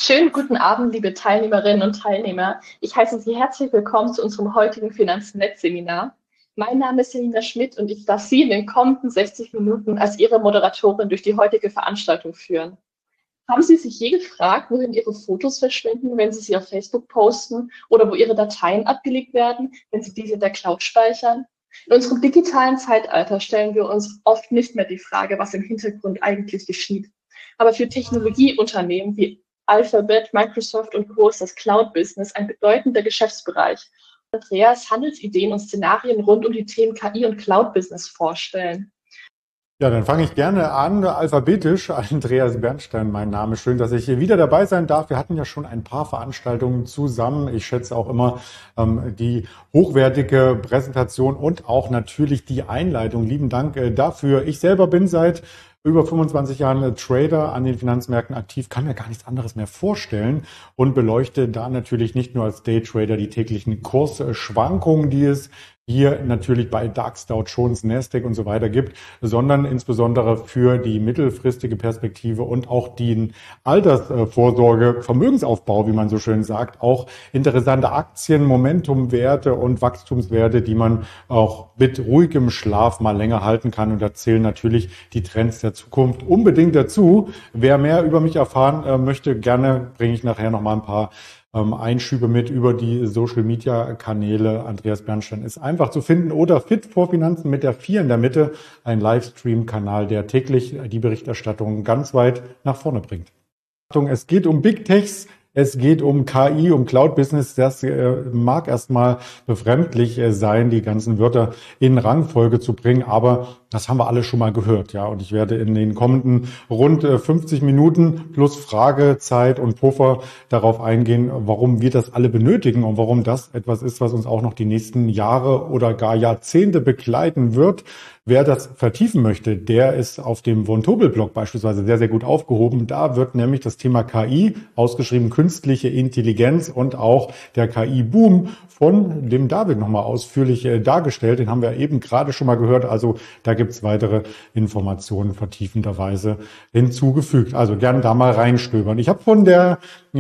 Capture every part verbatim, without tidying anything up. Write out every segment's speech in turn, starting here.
Schönen guten Abend, liebe Teilnehmerinnen und Teilnehmer. Ich heiße Sie herzlich willkommen zu unserem heutigen Finanznetz-Seminar. Mein Name ist Selina Schmidt und ich darf Sie in den kommenden sechzig Minuten als Ihre Moderatorin durch die heutige Veranstaltung führen. Haben Sie sich je gefragt, wohin Ihre Fotos verschwinden, wenn Sie sie auf Facebook posten oder wo Ihre Dateien abgelegt werden, wenn Sie diese in der Cloud speichern? In unserem digitalen Zeitalter stellen wir uns oft nicht mehr die Frage, was im Hintergrund eigentlich geschieht. Aber für Technologieunternehmen wie Alphabet, Microsoft und Co. ist das Cloud-Business ein bedeutender Geschäftsbereich. Andreas Handelsideen und Szenarien rund um die Themen K I und Cloud-Business vorstellen. Ja, dann fange ich gerne an, alphabetisch. Andreas Bernstein, mein Name. Schön, dass ich hier wieder dabei sein darf. Wir hatten ja schon ein paar Veranstaltungen zusammen. Ich schätze auch immer ähm, die hochwertige Präsentation und auch natürlich die Einleitung. Lieben Dank äh, dafür. Ich selber bin seit über fünfundzwanzig Jahren Trader an den Finanzmärkten aktiv, kann mir gar nichts anderes mehr vorstellen und beleuchte da natürlich nicht nur als Daytrader die täglichen Kursschwankungen, die es hier natürlich bei DAX, Dow Jones, Nasdaq und so weiter gibt, sondern insbesondere für die mittelfristige Perspektive und auch den Altersvorsorge, Vermögensaufbau, wie man so schön sagt, auch interessante Aktien, Momentumwerte und Wachstumswerte, die man auch mit ruhigem Schlaf mal länger halten kann. Und da zählen natürlich die Trends der Zukunft unbedingt dazu. Wer mehr über mich erfahren äh, möchte, gerne bringe ich nachher noch mal ein paar ähm, Einschübe mit über die Social-Media-Kanäle. Andreas Bernstein ist einfach zu finden oder Fit vor Finanzen mit der vier in der Mitte, ein Livestream-Kanal, der täglich die Berichterstattung ganz weit nach vorne bringt. Achtung, es geht um Big Techs. Es geht um K I, um Cloud-Business. Das äh, mag erstmal befremdlich äh, sein, die ganzen Wörter in Rangfolge zu bringen, aber das haben wir alle schon mal gehört, ja. Und ich werde in den kommenden rund äh, fünfzig Minuten plus Fragezeit und Puffer darauf eingehen, warum wir das alle benötigen und warum das etwas ist, was uns auch noch die nächsten Jahre oder gar Jahrzehnte begleiten wird. Wer das vertiefen möchte, der ist auf dem Von Tobel-Blog beispielsweise sehr, sehr gut aufgehoben. Da wird nämlich das Thema K I, ausgeschrieben künstliche Intelligenz und auch der K I-Boom von dem David nochmal ausführlich äh, dargestellt. Den haben wir eben gerade schon mal gehört. Also da gibt's weitere Informationen vertiefenderweise hinzugefügt. Also gern da mal reinstöbern. Ich habe von der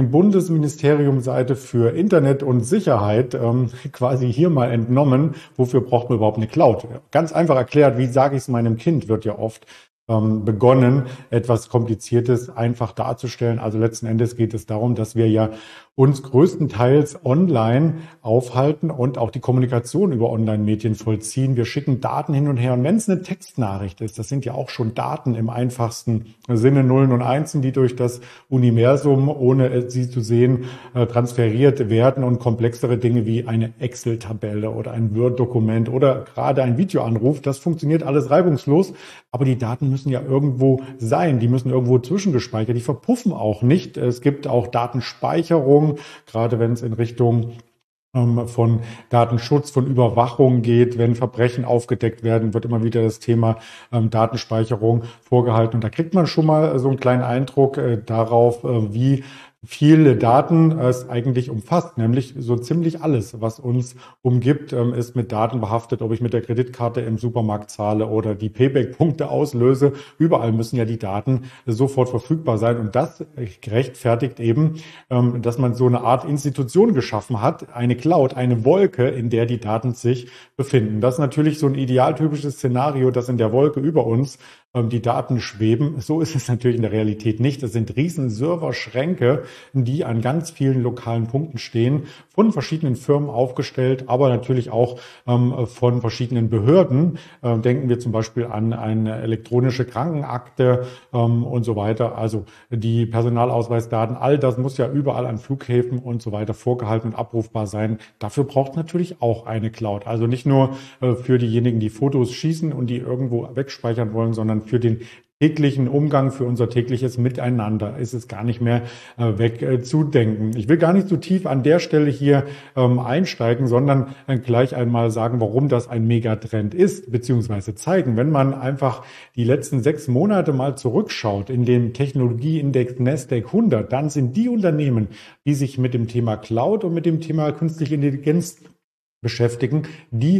Bundesministeriumseite für Internet und Sicherheit ähm, quasi hier mal entnommen, wofür braucht man überhaupt eine Cloud? Ganz einfach erklärt, wie sage ich es meinem Kind, wird ja oft ähm, begonnen, etwas Kompliziertes einfach darzustellen. Also letzten Endes geht es darum, dass wir ja uns größtenteils online aufhalten und auch die Kommunikation über Online-Medien vollziehen. Wir schicken Daten hin und her. Und wenn es eine Textnachricht ist, das sind ja auch schon Daten im einfachsten Sinne, Nullen und Einsen, die durch das Universum, ohne sie zu sehen, transferiert werden, und komplexere Dinge wie eine Excel-Tabelle oder ein Word-Dokument oder gerade ein Videoanruf, das funktioniert alles reibungslos. Aber die Daten müssen ja irgendwo sein. Die müssen irgendwo zwischengespeichert. Die verpuffen auch nicht. Es gibt auch Datenspeicherung, gerade wenn es in Richtung ähm, von Datenschutz, von Überwachung geht. Wenn Verbrechen aufgedeckt werden, wird immer wieder das Thema ähm, Datenspeicherung vorgehalten. Und da kriegt man schon mal so einen kleinen Eindruck äh, darauf, äh, wie viele Daten es eigentlich umfasst, nämlich so ziemlich alles, was uns umgibt, ist mit Daten behaftet, ob ich mit der Kreditkarte im Supermarkt zahle oder die Payback-Punkte auslöse. Überall müssen ja die Daten sofort verfügbar sein, und das rechtfertigt eben, dass man so eine Art Institution geschaffen hat, eine Cloud, eine Wolke, in der die Daten sich befinden. Das ist natürlich so ein idealtypisches Szenario, dass in der Wolke über uns die Daten schweben. So ist es natürlich in der Realität nicht. Es sind riesen Serverschränke, die an ganz vielen lokalen Punkten stehen, von verschiedenen Firmen aufgestellt, aber natürlich auch ähm, von verschiedenen Behörden. Ähm, denken wir zum Beispiel an eine elektronische Krankenakte ähm, und so weiter. Also die Personalausweisdaten, all das muss ja überall an Flughäfen und so weiter vorgehalten und abrufbar sein. Dafür braucht natürlich auch eine Cloud. Also nicht nur äh, für diejenigen, die Fotos schießen und die irgendwo wegspeichern wollen, sondern für den täglichen Umgang, für unser tägliches Miteinander ist es gar nicht mehr äh, wegzudenken. Äh, ich will gar nicht so tief an der Stelle hier ähm, einsteigen, sondern äh, gleich einmal sagen, warum das ein Megatrend ist, beziehungsweise zeigen. Wenn man einfach die letzten sechs Monate mal zurückschaut in den Technologieindex Nasdaq hundert, dann sind die Unternehmen, die sich mit dem Thema Cloud und mit dem Thema künstliche Intelligenz beschäftigen, die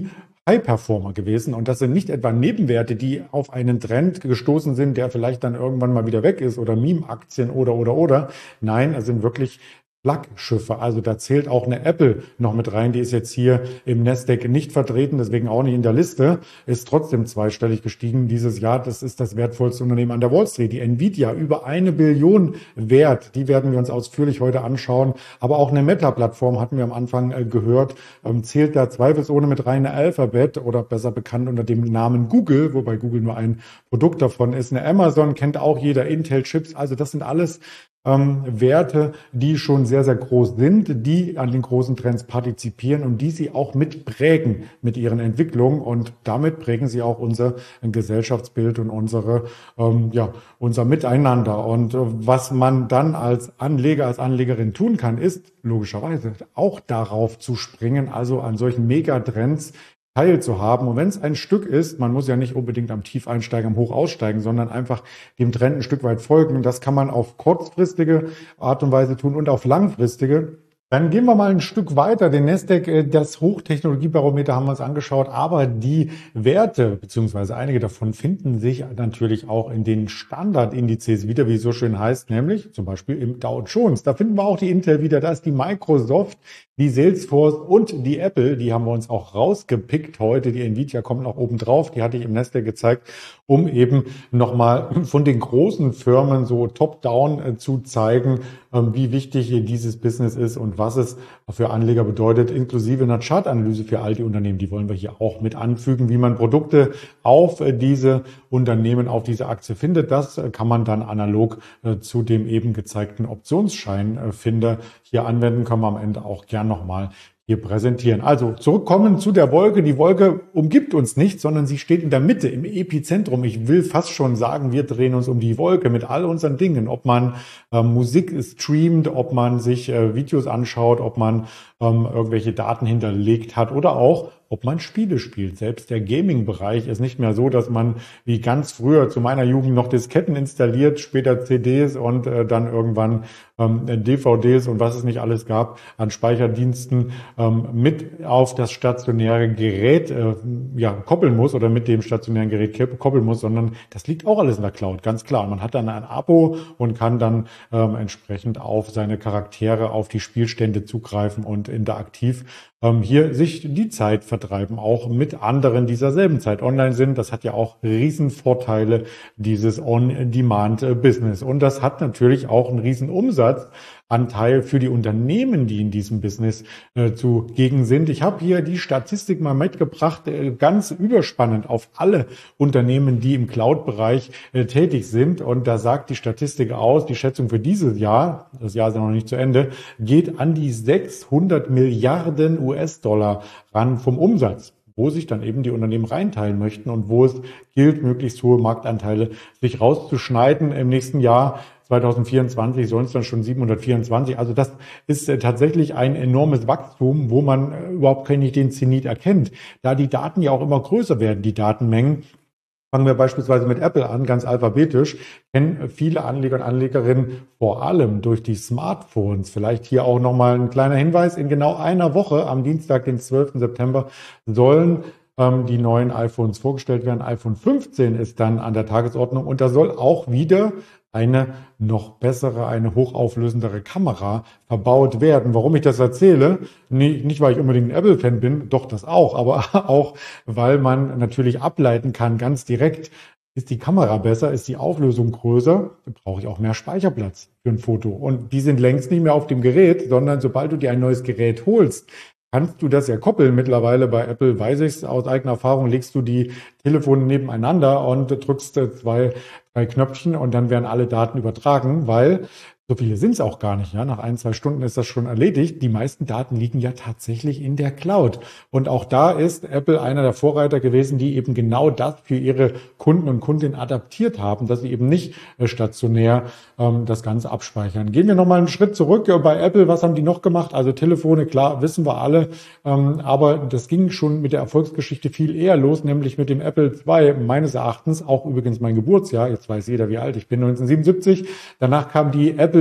High-Performer gewesen. Und das sind nicht etwa Nebenwerte, die auf einen Trend gestoßen sind, der vielleicht dann irgendwann mal wieder weg ist oder Meme-Aktien oder, oder, oder. Nein, es sind wirklich Flaggschiffe. Also da zählt auch eine Apple noch mit rein. Die ist jetzt hier im Nasdaq nicht vertreten, deswegen auch nicht in der Liste, ist trotzdem zweistellig gestiegen dieses Jahr. Das ist das wertvollste Unternehmen an der Wall Street. Die Nvidia, über eine Billion wert. Die werden wir uns ausführlich heute anschauen. Aber auch eine Meta-Plattform, hatten wir am Anfang äh, gehört, ähm, zählt da zweifelsohne mit rein. Eine Alphabet oder besser bekannt unter dem Namen Google, wobei Google nur ein Produkt davon ist. Eine Amazon kennt auch jeder, Intel-Chips. Also das sind alles Ähm, Werte, die schon sehr, sehr groß sind, die an den großen Trends partizipieren und die sie auch mitprägen mit ihren Entwicklungen, und damit prägen sie auch unser Gesellschaftsbild und unsere, ähm, ja, unser Miteinander. Und äh, was man dann als Anleger, als Anlegerin tun kann, ist logischerweise auch darauf zu springen, also an solchen Megatrends teilzuhaben. Und wenn es ein Stück ist, man muss ja nicht unbedingt am Tief einsteigen, am Hoch aussteigen, sondern einfach dem Trend ein Stück weit folgen. Das kann man auf kurzfristige Art und Weise tun und auf langfristige. Dann gehen wir mal ein Stück weiter. Den Nasdaq, äh, das Hochtechnologiebarometer haben wir uns angeschaut, aber die Werte, beziehungsweise einige davon, finden sich natürlich auch in den Standardindizes wieder, wie es so schön heißt, nämlich zum Beispiel im Dow Jones. Da finden wir auch die Intel wieder, da ist die Microsoft, die Salesforce und die Apple, die haben wir uns auch rausgepickt heute. Die Nvidia kommt noch oben drauf, die hatte ich im Nasdaq gezeigt, um eben nochmal von den großen Firmen so top-down äh, zu zeigen, ähm, wie wichtig hier dieses Business ist und was es für Anleger bedeutet, inklusive einer Chartanalyse für all die Unternehmen. Die wollen wir hier auch mit anfügen, wie man Produkte auf äh, diese Unternehmen, auf diese Aktie findet. Das äh, kann man dann analog äh, zu dem eben gezeigten Optionsscheinfinder hier anwenden, können wir am Ende auch gern nochmal hier präsentieren. Also zurückkommen zu der Wolke. Die Wolke umgibt uns nicht, sondern sie steht in der Mitte, im Epizentrum. Ich will fast schon sagen, wir drehen uns um die Wolke mit all unseren Dingen. Ob man äh, Musik streamt, ob man sich äh, Videos anschaut, ob man ähm, irgendwelche Daten hinterlegt hat oder auch, ob man Spiele spielt. Selbst der Gaming-Bereich ist nicht mehr so, dass man wie ganz früher zu meiner Jugend noch Disketten installiert, später C Ds und äh, dann irgendwann ähm, D V Ds und was es nicht alles gab an Speicherdiensten ähm, mit auf das stationäre Gerät äh, ja, koppeln muss oder mit dem stationären Gerät koppeln muss, sondern das liegt auch alles in der Cloud, ganz klar. Man hat dann ein Abo und kann dann ähm, entsprechend auf seine Charaktere, auf die Spielstände zugreifen und interaktiv ähm, hier sich die Zeit vertreiben, auch mit anderen dieser selben Zeit online sind. Das hat ja auch Riesenvorteile, dieses On-Demand-Business. Und das hat natürlich auch einen riesen Umsatzanteil für die Unternehmen, die in diesem Business äh, zugegen sind. Ich habe hier die Statistik mal mitgebracht, äh, ganz überspannend auf alle Unternehmen, die im Cloud-Bereich äh, tätig sind. Und da sagt die Statistik aus, die Schätzung für dieses Jahr, das Jahr ist ja noch nicht zu Ende, geht an die sechshundert Milliarden U S-Dollar ran vom Umsatz, wo sich dann eben die Unternehmen reinteilen möchten und wo es gilt, möglichst hohe Marktanteile sich rauszuschneiden. Im nächsten Jahr zwanzig vierundzwanzig sollen es dann schon siebenhundertvierundzwanzig. Also das ist äh, tatsächlich ein enormes Wachstum, wo man äh, überhaupt gar nicht den Zenit erkennt, da die Daten ja auch immer größer werden, die Datenmengen. Fangen wir beispielsweise mit Apple an, ganz alphabetisch, kennen viele Anleger und Anlegerinnen vor allem durch die Smartphones. Vielleicht hier auch nochmal ein kleiner Hinweis. In genau einer Woche, am Dienstag, den zwölften September, sollen ähm, die neuen iPhones vorgestellt werden. iPhone fünfzehn ist dann an der Tagesordnung und da soll auch wieder eine noch bessere, eine hochauflösendere Kamera verbaut werden. Warum ich das erzähle? Nicht, nicht weil ich unbedingt ein Apple-Fan bin, doch das auch, aber auch, weil man natürlich ableiten kann, ganz direkt, ist die Kamera besser, ist die Auflösung größer, dann brauche ich auch mehr Speicherplatz für ein Foto. Und die sind längst nicht mehr auf dem Gerät, sondern sobald du dir ein neues Gerät holst, kannst du das ja koppeln. Mittlerweile bei Apple weiß ich es aus eigener Erfahrung, legst du die Telefone nebeneinander und drückst zwei, drei Knöpfchen und dann werden alle Daten übertragen, weil so viele sind es auch gar nicht. Ja, nach ein, zwei Stunden ist das schon erledigt. Die meisten Daten liegen ja tatsächlich in der Cloud. Und auch da ist Apple einer der Vorreiter gewesen, die eben genau das für ihre Kunden und Kundinnen adaptiert haben, dass sie eben nicht äh, stationär ähm, das Ganze abspeichern. Gehen wir nochmal einen Schritt zurück. Äh, bei Apple, was haben die noch gemacht? Also Telefone, klar, wissen wir alle. Ähm, aber das ging schon mit der Erfolgsgeschichte viel eher los, nämlich mit dem Apple zwei, meines Erachtens, auch übrigens mein Geburtsjahr. Jetzt weiß jeder, wie alt ich bin, neunzehnhundertsiebenundsiebzig. Danach kam die Apple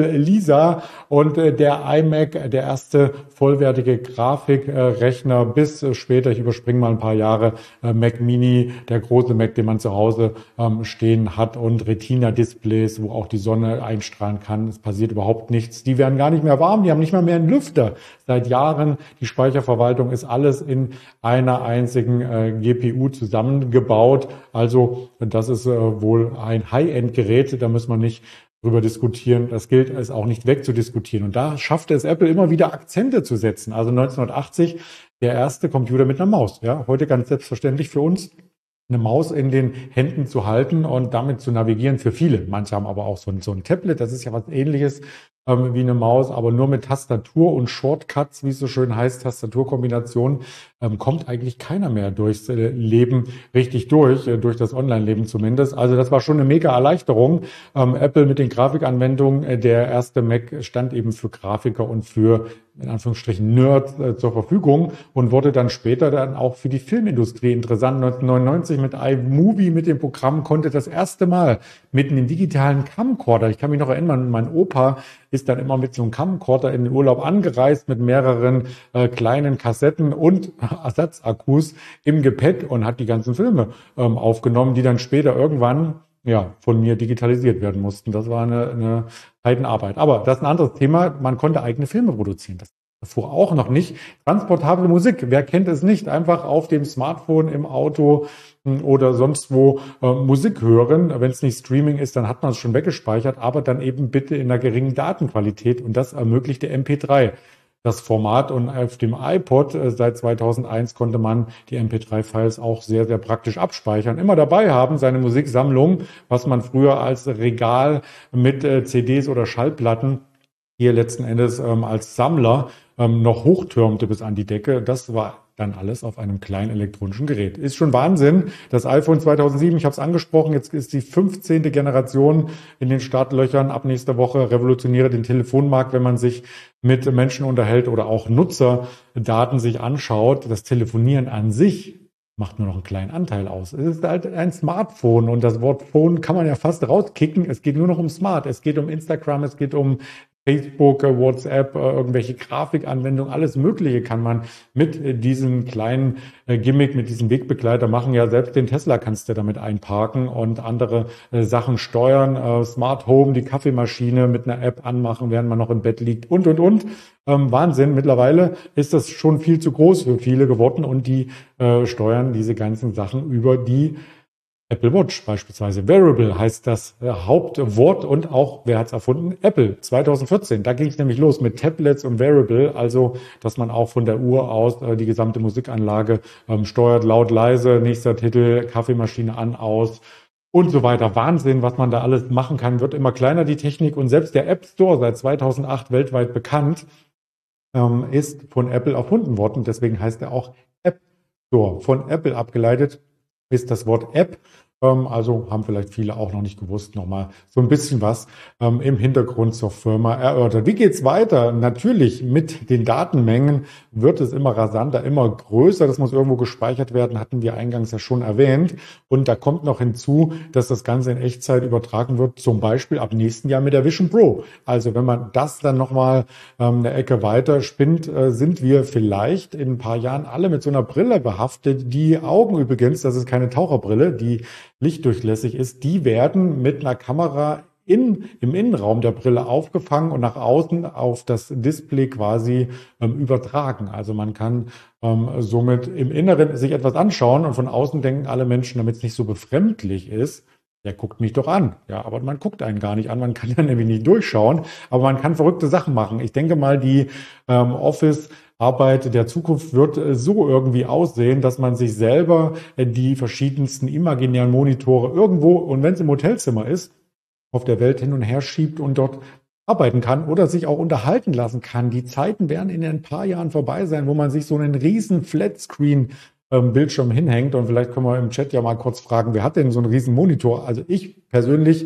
Apple Lisa und äh, der iMac, der erste vollwertige Grafikrechner, bis äh, später, ich überspringe mal ein paar Jahre, äh, Mac Mini, der große Mac, den man zu Hause ähm, stehen hat, und Retina-Displays, wo auch die Sonne einstrahlen kann. Es passiert überhaupt nichts. Die werden gar nicht mehr warm, die haben nicht mal mehr einen Lüfter. Seit Jahren, die Speicherverwaltung ist alles in einer einzigen äh, G P U zusammengebaut. Also das ist äh, wohl ein High-End-Gerät, da muss man nicht drüber diskutieren. Das gilt es auch nicht wegzudiskutieren. Und da schaffte es Apple immer wieder Akzente zu setzen. Also neunzehnhundertachtzig der erste Computer mit einer Maus. Ja, heute ganz selbstverständlich für uns, eine Maus in den Händen zu halten und damit zu navigieren für viele. Manche haben aber auch so ein, so ein Tablet, das ist ja was Ähnliches ähm, wie eine Maus, aber nur mit Tastatur und Shortcuts, wie es so schön heißt, Tastaturkombination, ähm, kommt eigentlich keiner mehr durchs äh, Leben richtig durch, äh, durch das Online-Leben zumindest. Also das war schon eine mega Erleichterung. Ähm, Apple mit den Grafikanwendungen, äh, der erste Mac stand eben für Grafiker und für, in Anführungsstrichen, Nerds äh, zur Verfügung und wurde dann später dann auch für die Filmindustrie interessant. neunzehnhundertneunundneunzig mit iMovie, mit dem Programm, konnte das erste Mal mit einem digitalen Camcorder, ich kann mich noch erinnern, mein Opa ist dann immer mit so einem Camcorder in den Urlaub angereist mit mehreren äh, kleinen Kassetten und Ersatzakkus im Gepäck und hat die ganzen Filme ähm, aufgenommen, die dann später irgendwann ja von mir digitalisiert werden mussten. Das war eine, eine Heidenarbeit. Aber das ist ein anderes Thema. Man konnte eigene Filme produzieren. Das davor auch noch nicht. Transportable Musik, wer kennt es nicht? Einfach auf dem Smartphone, im Auto oder sonst wo äh, Musik hören. Wenn es nicht Streaming ist, dann hat man es schon weggespeichert, aber dann eben bitte in einer geringen Datenqualität, und das ermöglichte M P drei. Das Format, und auf dem iPod äh, seit zweitausendeins konnte man die M P drei Files auch sehr, sehr praktisch abspeichern. Immer dabei haben, seine Musiksammlung, was man früher als Regal mit äh, C Ds oder Schallplatten hier letzten Endes ähm, als Sammler ähm, noch hochtürmte bis an die Decke. Das war dann alles auf einem kleinen elektronischen Gerät. Ist schon Wahnsinn. Das iPhone zweitausendsieben, ich habe es angesprochen, jetzt ist die fünfzehnte Generation in den Startlöchern. Ab nächster Woche revolutioniere den Telefonmarkt, wenn man sich mit Menschen unterhält oder auch Nutzerdaten sich anschaut. Das Telefonieren an sich macht nur noch einen kleinen Anteil aus. Es ist halt ein Smartphone, und das Wort Phone kann man ja fast rauskicken. Es geht nur noch um Smart. Es geht um Instagram, es geht um Facebook, WhatsApp, irgendwelche Grafikanwendungen, alles Mögliche kann man mit diesem kleinen Gimmick, mit diesem Wegbegleiter machen. Ja, selbst den Tesla kannst du damit einparken und andere Sachen steuern. Smart Home, die Kaffeemaschine mit einer App anmachen, während man noch im Bett liegt und, und, und. Ähm, Wahnsinn. Mittlerweile ist das schon viel zu groß für viele geworden, und die äh, steuern diese ganzen Sachen über die Apple Watch beispielsweise. Wearable heißt das äh, Hauptwort, und auch, wer hat es erfunden? Apple, zweitausendvierzehn. Da ging es nämlich los mit Tablets und Wearable, also dass man auch von der Uhr aus äh, die gesamte Musikanlage ähm, steuert, laut, leise, nächster Titel, Kaffeemaschine an, aus und so weiter. Wahnsinn, was man da alles machen kann, wird immer kleiner, die Technik, und selbst der App Store, seit zweitausendacht weltweit bekannt, ähm, ist von Apple erfunden worden. Deswegen heißt er auch App Store. Von Apple abgeleitet ist das Wort App. Ähm, also haben vielleicht viele auch noch nicht gewusst, nochmal so ein bisschen was ähm, im Hintergrund zur Firma erörtert. Wie geht's weiter? Natürlich mit den Datenmengen wird es immer rasanter, immer größer. Das muss irgendwo gespeichert werden, hatten wir eingangs ja schon erwähnt. Und da kommt noch hinzu, dass das Ganze in Echtzeit übertragen wird, zum Beispiel ab nächsten Jahr mit der Vision Pro. Also wenn man das dann nochmal ähm, eine Ecke weiter spinnt, äh, sind wir vielleicht in ein paar Jahren alle mit so einer Brille behaftet. Die Augen übrigens, das ist keine Taucherbrille, die lichtdurchlässig ist, die werden mit einer Kamera in, im Innenraum der Brille aufgefangen und nach außen auf das Display quasi ähm, übertragen. Also man kann ähm, somit im Inneren sich etwas anschauen, und von außen denken alle Menschen, damit es nicht so befremdlich ist, der guckt mich doch an. Ja, aber man guckt einen gar nicht an, man kann ja nämlich nicht durchschauen, aber man kann verrückte Sachen machen. Ich denke mal, die ähm, Office Arbeit der Zukunft wird so irgendwie aussehen, dass man sich selber die verschiedensten imaginären Monitore irgendwo, und wenn es im Hotelzimmer ist, auf der Welt hin und her schiebt und dort arbeiten kann oder sich auch unterhalten lassen kann. Die Zeiten werden in ein paar Jahren vorbei sein, wo man sich so einen riesen Flatscreen ähm, Bildschirm hinhängt, und vielleicht können wir im Chat ja mal kurz fragen, wer hat denn so einen riesen Monitor? Also ich persönlich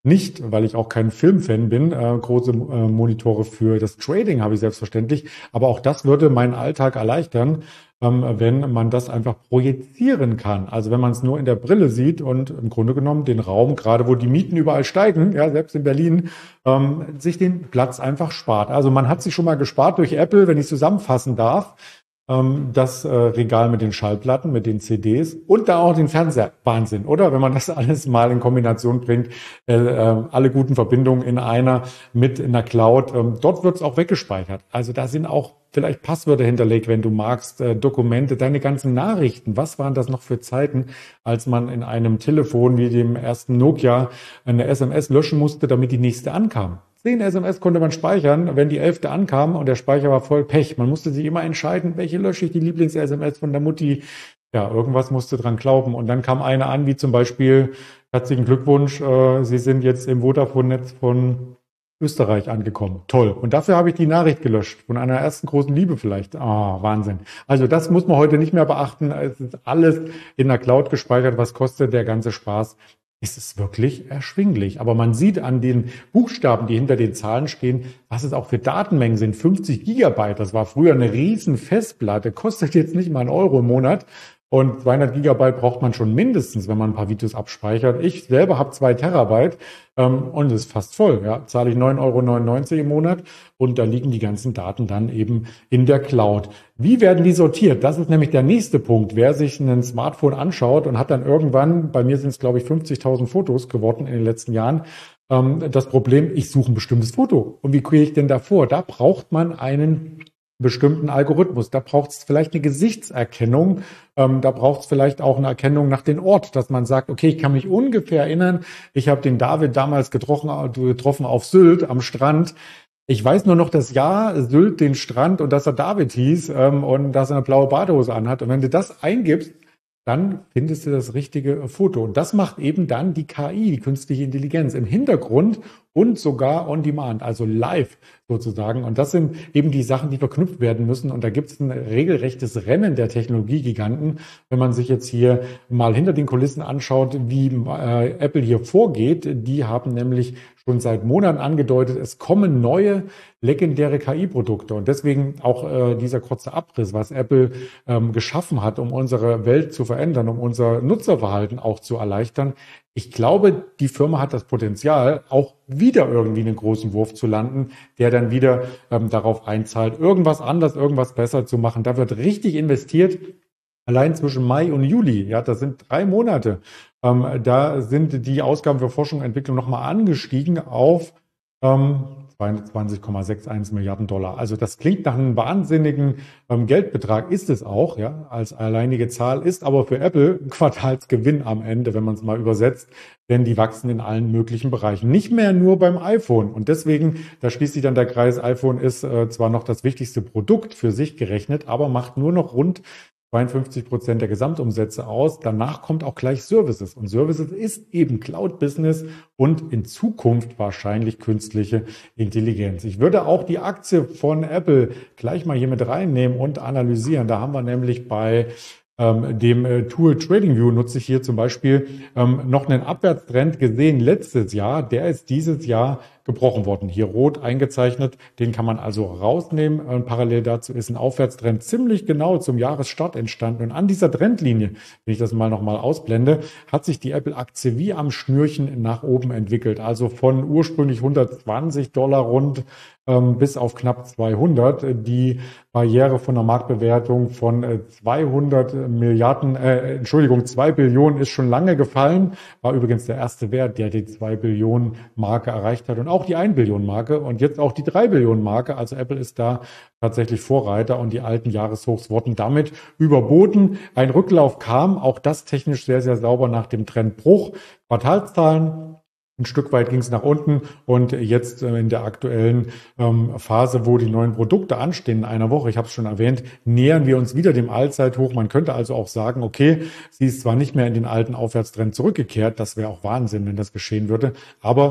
nicht, weil ich auch kein Filmfan bin. Äh, große äh, Monitore für das Trading habe ich selbstverständlich. Aber auch das würde meinen Alltag erleichtern, ähm, wenn man das einfach projizieren kann. Also wenn man es nur in der Brille sieht und im Grunde genommen den Raum, gerade wo die Mieten überall steigen, ja, selbst in Berlin, ähm, sich den Platz einfach spart. Also man hat sich schon mal gespart durch Apple, wenn ich zusammenfassen darf. Ähm, das äh, Regal mit den Schallplatten, mit den C Ds und da auch den Fernseher. Wahnsinn, oder? Wenn man das alles mal in Kombination bringt, äh, äh, alle guten Verbindungen in einer mit in der Cloud. Ähm, dort wird es auch weggespeichert. Also da sind auch vielleicht Passwörter hinterlegt, wenn du magst, äh, Dokumente, deine ganzen Nachrichten. Was waren das noch für Zeiten, als man in einem Telefon wie dem ersten Nokia eine S M S löschen musste, damit die nächste ankam? Zehn S M S konnte man speichern, wenn die elfte ankam und der Speicher war voll, Pech. Man musste sich immer entscheiden, welche lösche ich, die Lieblings-S M S von der Mutti. Ja, irgendwas musste dran glauben. Und dann kam eine an, wie zum Beispiel, herzlichen Glückwunsch, äh, Sie sind jetzt im Vodafone-Netz von Österreich angekommen. Toll. Und dafür habe ich die Nachricht gelöscht. Von einer ersten großen Liebe vielleicht. Ah, Wahnsinn. Also das muss man heute nicht mehr beachten. Es ist alles in der Cloud gespeichert. Was kostet der ganze Spaß? Ist es wirklich erschwinglich. Aber man sieht an den Buchstaben, die hinter den Zahlen stehen, was es auch für Datenmengen sind. fünfzig Gigabyte, das war früher eine riesen Festplatte, kostet jetzt nicht mal einen Euro im Monat. Und zweihundert Gigabyte braucht man schon mindestens, wenn man ein paar Videos abspeichert. Ich selber habe zwei Terabyte ähm, und es ist fast voll. Ja, zahle ich neun Euro neunundneunzig im Monat und da liegen die ganzen Daten dann eben in der Cloud. Wie werden die sortiert? Das ist nämlich der nächste Punkt. Wer sich ein Smartphone anschaut und hat dann irgendwann, bei mir sind es glaube ich fünfzigtausend Fotos geworden in den letzten Jahren, ähm, das Problem, ich suche ein bestimmtes Foto. Und wie gehe ich denn da vor? Da braucht man einen bestimmten Algorithmus. Da braucht es vielleicht eine Gesichtserkennung, ähm, da braucht es vielleicht auch eine Erkennung nach dem Ort, dass man sagt, okay, ich kann mich ungefähr erinnern, ich habe den David damals getroffen, getroffen auf Sylt am Strand. Ich weiß nur noch das Jahr, Sylt, den Strand und dass er David hieß ähm, und dass er eine blaue Badehose anhat. Und wenn du das eingibst, dann findest du das richtige Foto. Und das macht eben dann die K I, die künstliche Intelligenz, im Hintergrund und sogar on demand, also live sozusagen. Und das sind eben die Sachen, die verknüpft werden müssen. Und da gibt es ein regelrechtes Rennen der Technologiegiganten. Wenn man sich jetzt hier mal hinter den Kulissen anschaut, wie äh, Apple hier vorgeht, die haben nämlich schon seit Monaten angedeutet, es kommen neue legendäre K I-Produkte. Und deswegen auch äh, dieser kurze Abriss, was Apple ähm, geschaffen hat, um unsere Welt zu verändern, um unser Nutzerverhalten auch zu erleichtern. Ich glaube, die Firma hat das Potenzial, auch wieder irgendwie einen großen Wurf zu landen, der dann wieder ähm, darauf einzahlt, irgendwas anders, irgendwas besser zu machen. Da wird richtig investiert. Allein zwischen Mai und Juli, ja, das sind drei Monate. Ähm, da sind die Ausgaben für Forschung und Entwicklung nochmal angestiegen auf ähm, zweiundzwanzig Komma einundsechzig Milliarden Dollar. Also das klingt nach einem wahnsinnigen ähm, Geldbetrag, ist es auch, ja, als alleinige Zahl, ist aber für Apple ein Quartalsgewinn am Ende, wenn man es mal übersetzt, denn die wachsen in allen möglichen Bereichen. Nicht mehr nur beim iPhone. Und deswegen, da schließt sich dann der Kreis, iPhone ist äh, zwar noch das wichtigste Produkt für sich gerechnet, aber macht nur noch rund zweiundfünfzig Prozent der Gesamtumsätze aus. Danach kommt auch gleich Services. Und Services ist eben Cloud-Business und in Zukunft wahrscheinlich künstliche Intelligenz. Ich würde auch die Aktie von Apple gleich mal hier mit reinnehmen und analysieren. Da haben wir nämlich bei ähm, dem äh, Tool TradingView, nutze ich hier zum Beispiel, ähm, noch einen Abwärtstrend gesehen letztes Jahr. Der ist dieses Jahr gebrochen worden. Hier rot eingezeichnet, den kann man also rausnehmen. Und parallel dazu ist ein Aufwärtstrend ziemlich genau zum Jahresstart entstanden. Und an dieser Trendlinie, wenn ich das mal nochmal ausblende, hat sich die Apple-Aktie wie am Schnürchen nach oben entwickelt. Also von ursprünglich hundertzwanzig Dollar rund ähm, bis auf knapp zweihundert. Die Barriere von der Marktbewertung von äh, zweihundert Milliarden, äh, Entschuldigung, zwei Billionen ist schon lange gefallen. War übrigens der erste Wert, der die zwei Billionen Marke erreicht hat. Und auch die ein Billion Marke und jetzt auch die drei Billionen Marke. Also Apple ist da tatsächlich Vorreiter und die alten Jahreshochs wurden damit überboten. Ein Rücklauf kam, auch das technisch sehr, sehr sauber nach dem Trendbruch. Quartalszahlen, ein Stück weit ging es nach unten und jetzt in der aktuellen ähm, Phase, wo die neuen Produkte anstehen in einer Woche, ich habe es schon erwähnt, nähern wir uns wieder dem Allzeithoch. Man könnte also auch sagen, okay, sie ist zwar nicht mehr in den alten Aufwärtstrend zurückgekehrt, das wäre auch Wahnsinn, wenn das geschehen würde, aber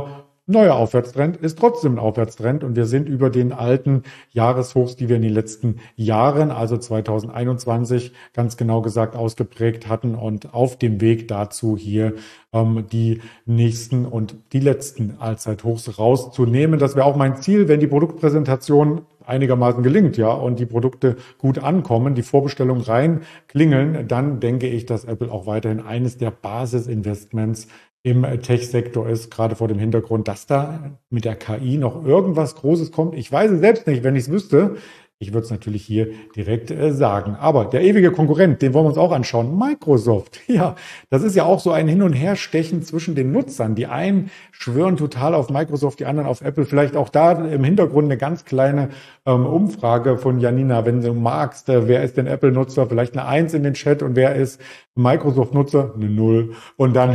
neuer Aufwärtstrend ist trotzdem ein Aufwärtstrend und wir sind über den alten Jahreshochs, die wir in den letzten Jahren, also zweitausendeinundzwanzig ganz genau gesagt, ausgeprägt hatten und auf dem Weg dazu hier ähm, die nächsten und die letzten Allzeithochs rauszunehmen. Das wäre auch mein Ziel, wenn die Produktpräsentation einigermaßen gelingt, ja, und die Produkte gut ankommen, die Vorbestellungen rein klingeln, dann denke ich, dass Apple auch weiterhin eines der Basisinvestments im Tech-Sektor ist, gerade vor dem Hintergrund, dass da mit der K I noch irgendwas Großes kommt. Ich weiß es selbst nicht, wenn ich es wüsste. Ich würde es natürlich hier direkt äh, sagen. Aber der ewige Konkurrent, den wollen wir uns auch anschauen. Microsoft. Ja, das ist ja auch so ein Hin- und Herstechen zwischen den Nutzern. Die einen schwören total auf Microsoft, die anderen auf Apple. Vielleicht auch da im Hintergrund eine ganz kleine ähm, Umfrage von Janina, wenn du magst. Äh, wer ist denn Apple-Nutzer? Vielleicht eine Eins in den Chat und wer ist Microsoft-Nutzer? Eine Null. Und dann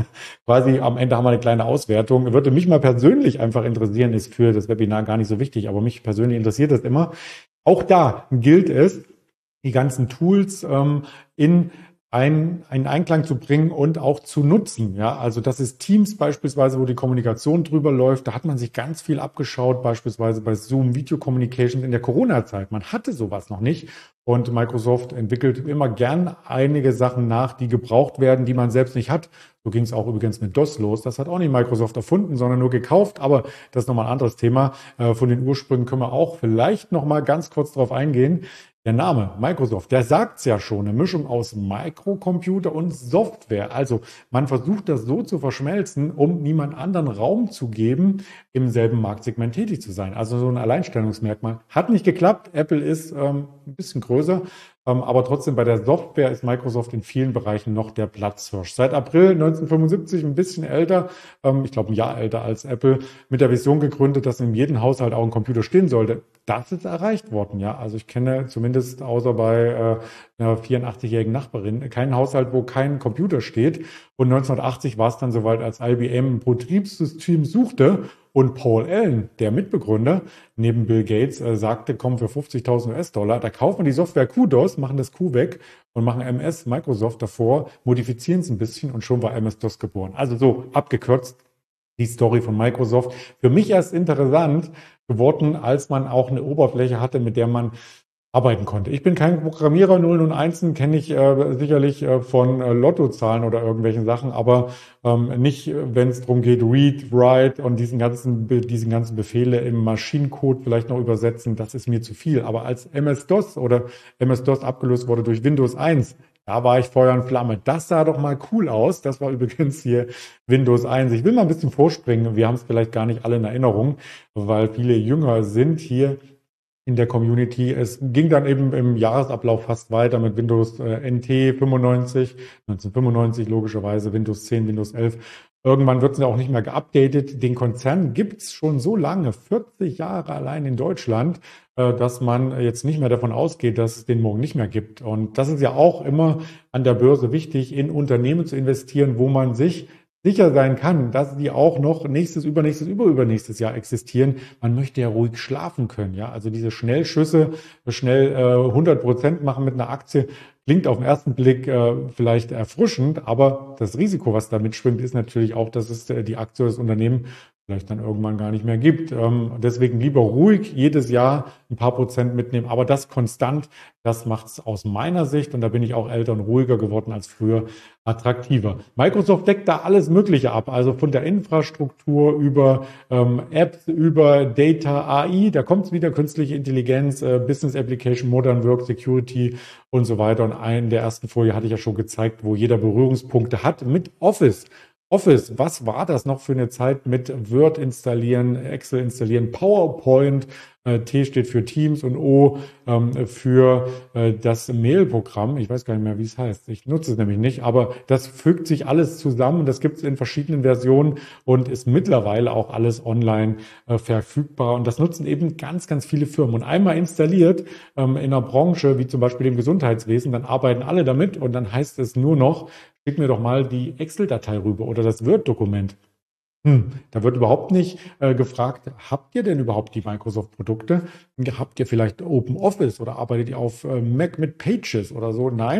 quasi am Ende haben wir eine kleine Auswertung. Würde mich mal persönlich einfach interessieren, ist für das Webinar gar nicht so wichtig, aber mich persönlich interessiert das immer. Auch da gilt es, die ganzen Tools ähm, in ein, einen Einklang zu bringen und auch zu nutzen. Ja, also das ist Teams beispielsweise, wo die Kommunikation drüber läuft. Da hat man sich ganz viel abgeschaut, beispielsweise bei Zoom Video Communications in der Corona-Zeit. Man hatte sowas noch nicht. Und Microsoft entwickelt immer gern einige Sachen nach, die gebraucht werden, die man selbst nicht hat. So ging es auch übrigens mit DOS los. Das hat auch nicht Microsoft erfunden, sondern nur gekauft. Aber das ist nochmal ein anderes Thema. Von den Ursprüngen können wir auch vielleicht nochmal ganz kurz drauf eingehen. Der Name Microsoft, der sagt's ja schon, eine Mischung aus Mikrocomputer und Software. Also man versucht das so zu verschmelzen, um niemand anderen Raum zu geben, im selben Marktsegment tätig zu sein. Also so ein Alleinstellungsmerkmal. Hat nicht geklappt. Apple ist ähm, ein bisschen größer. Aber trotzdem bei der Software ist Microsoft in vielen Bereichen noch der Platzhirsch. Seit April neunzehnhundertfünfundsiebzig, ein bisschen älter, ich glaube ein Jahr älter als Apple, mit der Vision gegründet, dass in jedem Haushalt auch ein Computer stehen sollte. Das ist erreicht worden, ja. Also ich kenne zumindest außer bei äh, einer vierundachtzigjährigen Nachbarin keinen Haushalt, wo kein Computer steht. Und neunzehnhundertachtzig war es dann soweit, als I B M ein Betriebssystem suchte. Und Paul Allen, der Mitbegründer, neben Bill Gates, äh, sagte, komm, für fünfzigtausend US-Dollar, da kaufen wir die Software Kudos, machen das Q weg und machen M S, Microsoft davor, modifizieren es ein bisschen und schon war M S-DOS geboren. Also so abgekürzt die Story von Microsoft. Für mich erst interessant geworden, als man auch eine Oberfläche hatte, mit der man arbeiten konnte. Ich bin kein Programmierer, Nullen und Einsen kenne ich äh, sicherlich äh, von äh, Lottozahlen oder irgendwelchen Sachen, aber ähm, nicht, wenn es darum geht, Read, Write und diesen ganzen, diesen ganzen Befehle im Maschinencode vielleicht noch übersetzen, das ist mir zu viel. Aber als M S-DOS oder M S-DOS abgelöst wurde durch Windows eins, da war ich Feuer und Flamme. Das sah doch mal cool aus. Das war übrigens hier Windows eins. Ich will mal ein bisschen vorspringen. Wir haben es vielleicht gar nicht alle in Erinnerung, weil viele jünger sind hier in der Community. Es ging dann eben im Jahresablauf fast weiter mit Windows äh, N T fünfundneunzig, neunzehnhundertfünfundneunzig logischerweise, Windows zehn, Windows elf. Irgendwann wird es ja auch nicht mehr geupdatet. Den Konzern gibt es schon so lange, vierzig Jahre allein in Deutschland, äh, dass man jetzt nicht mehr davon ausgeht, dass es den morgen nicht mehr gibt. Und das ist ja auch immer an der Börse wichtig, in Unternehmen zu investieren, wo man sich sicher sein kann, dass die auch noch nächstes, übernächstes, überübernächstes Jahr existieren. Man möchte ja ruhig schlafen können. Ja, also diese Schnellschüsse, schnell äh, hundert Prozent machen mit einer Aktie, klingt auf den ersten Blick äh, vielleicht erfrischend, aber das Risiko, was da mitschwimmt, ist natürlich auch, dass es äh, die Aktie des Unternehmens vielleicht dann irgendwann gar nicht mehr gibt. Ähm, deswegen lieber ruhig jedes Jahr ein paar Prozent mitnehmen, aber das konstant, das macht es aus meiner Sicht, und da bin ich auch älter und ruhiger geworden als früher, attraktiver. Microsoft deckt da alles Mögliche ab, also von der Infrastruktur über ähm, Apps, über Data, A I, da kommt es wieder, künstliche Intelligenz, äh, Business Application, Modern Work, Security und so weiter. Und eine der ersten Folie hatte ich ja schon gezeigt, wo jeder Berührungspunkte hat mit Office. Office, was war das noch für eine Zeit mit Word installieren, Excel installieren, PowerPoint, äh, T steht für Teams und O ähm, für äh, das Mail-Programm. Ich weiß gar nicht mehr, wie es heißt. Ich nutze es nämlich nicht, aber das fügt sich alles zusammen. Das gibt es in verschiedenen Versionen und ist mittlerweile auch alles online äh, verfügbar. Und das nutzen eben ganz, ganz viele Firmen. Und einmal installiert ähm, in einer Branche wie zum Beispiel dem Gesundheitswesen, dann arbeiten alle damit und dann heißt es nur noch, schick mir doch mal die Excel-Datei rüber oder das Word-Dokument. Hm, da wird überhaupt nicht äh, gefragt, habt ihr denn überhaupt die Microsoft-Produkte? Habt ihr vielleicht OpenOffice oder arbeitet ihr auf äh, Mac mit Pages oder so? Nein,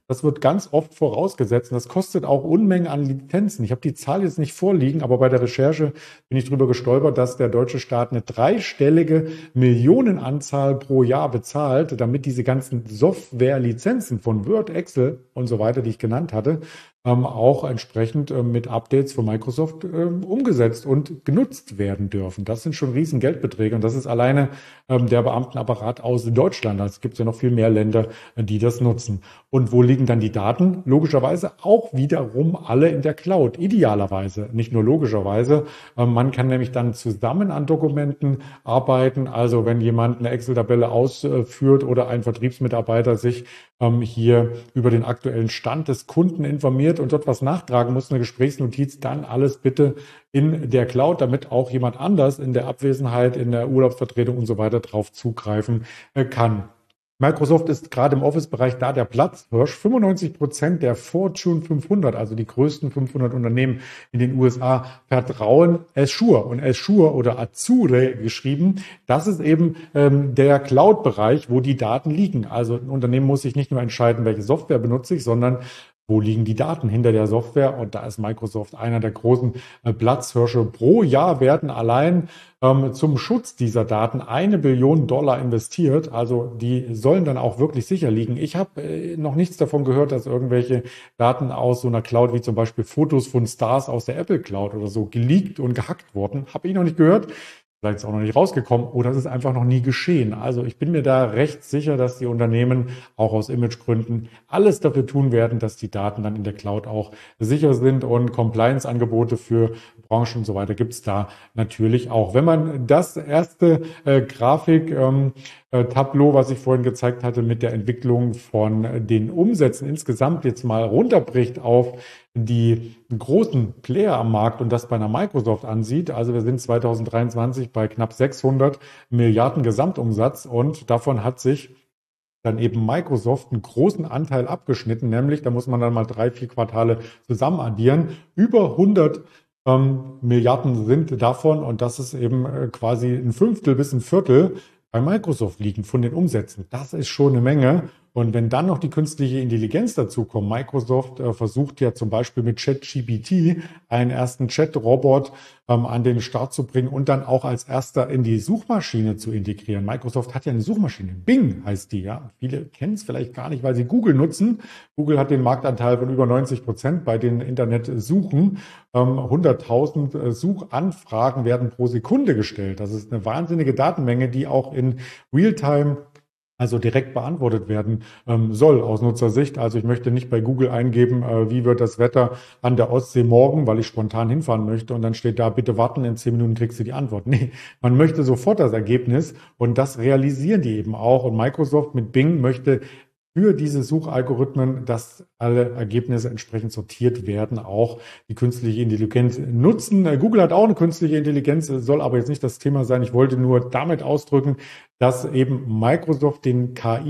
Das wird ganz oft vorausgesetzt und das kostet auch Unmengen an Lizenzen. Ich habe die Zahl jetzt nicht vorliegen, aber bei der Recherche bin ich darüber gestolpert, dass der deutsche Staat eine dreistellige Millionenanzahl pro Jahr bezahlt, damit diese ganzen Softwarelizenzen von Word, Excel und so weiter, die ich genannt hatte, ähm, auch entsprechend ähm, mit Updates von Microsoft ähm, umgesetzt und genutzt werden dürfen. Das sind schon riesen Geldbeträge und das ist alleine ähm, der Beamtenapparat aus Deutschland. Es gibt ja noch viel mehr Länder, äh, die das nutzen. Und wo liegen dann die Daten? Logischerweise auch wiederum alle in der Cloud. Idealerweise, nicht nur logischerweise. Ähm, man kann nämlich dann zusammen an Dokumenten arbeiten. Also wenn jemand eine Excel-Tabelle ausführt oder ein Vertriebsmitarbeiter sich ähm, hier über den aktuellen Stand des Kunden informiert und dort was nachtragen muss, eine Gesprächsnotiz, dann alles bitte in der Cloud, damit auch jemand anders in der Abwesenheit, in der Urlaubsvertretung und so weiter drauf zugreifen äh, kann. Microsoft ist gerade im Office-Bereich da der Platzhirsch. fünfundneunzig Prozent der Fortune fünfhundert, also die größten fünfhundert Unternehmen in den U S A, vertrauen Azure. Und Azure oder Azure geschrieben, das ist eben ähm, der Cloud-Bereich, wo die Daten liegen. Also ein Unternehmen muss sich nicht nur entscheiden, welche Software benutze ich, sondern wo liegen die Daten hinter der Software? Und da ist Microsoft einer der großen äh, Platzhirsche. Pro Jahr werden allein ähm, zum Schutz dieser Daten eine Billion Dollar investiert. Also die sollen dann auch wirklich sicher liegen. Ich habe äh, noch nichts davon gehört, dass irgendwelche Daten aus so einer Cloud wie zum Beispiel Fotos von Stars aus der Apple Cloud oder so geleakt und gehackt wurden. Habe ich noch nicht gehört. Vielleicht ist auch noch nicht rausgekommen oder es ist einfach noch nie geschehen. Also ich bin mir da recht sicher, dass die Unternehmen auch aus Imagegründen alles dafür tun werden, dass die Daten dann in der Cloud auch sicher sind und Compliance-Angebote für Branchen und so weiter gibt es da natürlich auch. Wenn man das erste äh, Grafik ähm, äh, Tableau, was ich vorhin gezeigt hatte, mit der Entwicklung von äh, den Umsätzen insgesamt jetzt mal runterbricht auf die großen Player am Markt und das bei einer Microsoft ansieht. Also wir sind zweitausenddreiundzwanzig bei knapp sechshundert Milliarden Gesamtumsatz und davon hat sich dann eben Microsoft einen großen Anteil abgeschnitten, nämlich, da muss man dann mal drei, vier Quartale zusammen addieren, über hundert ähm, Milliarden sind davon und das ist eben äh, quasi ein Fünftel bis ein Viertel bei Microsoft liegen von den Umsätzen. Das ist schon eine Menge. Und wenn dann noch die künstliche Intelligenz dazu kommt, Microsoft äh, versucht ja zum Beispiel mit ChatGPT einen ersten Chat-Robot ähm, an den Start zu bringen und dann auch als erster in die Suchmaschine zu integrieren. Microsoft hat ja eine Suchmaschine. Bing heißt die, ja. Viele kennen es vielleicht gar nicht, weil sie Google nutzen. Google hat den Marktanteil von über neunzig Prozent bei den Internetsuchen. Ähm, hunderttausend äh, Suchanfragen werden pro Sekunde gestellt. Das ist eine wahnsinnige Datenmenge, die auch in Realtime also direkt beantwortet werden ähm, soll aus Nutzersicht. Also ich möchte nicht bei Google eingeben, äh, wie wird das Wetter an der Ostsee morgen, weil ich spontan hinfahren möchte und dann steht da, bitte warten, in zehn Minuten kriegst du die Antwort. Nee, man möchte sofort das Ergebnis und das realisieren die eben auch. Und Microsoft mit Bing möchte für diese Suchalgorithmen, dass alle Ergebnisse entsprechend sortiert werden, auch die künstliche Intelligenz nutzen. Google hat auch eine künstliche Intelligenz, soll aber jetzt nicht das Thema sein. Ich wollte nur damit ausdrücken, dass eben Microsoft den K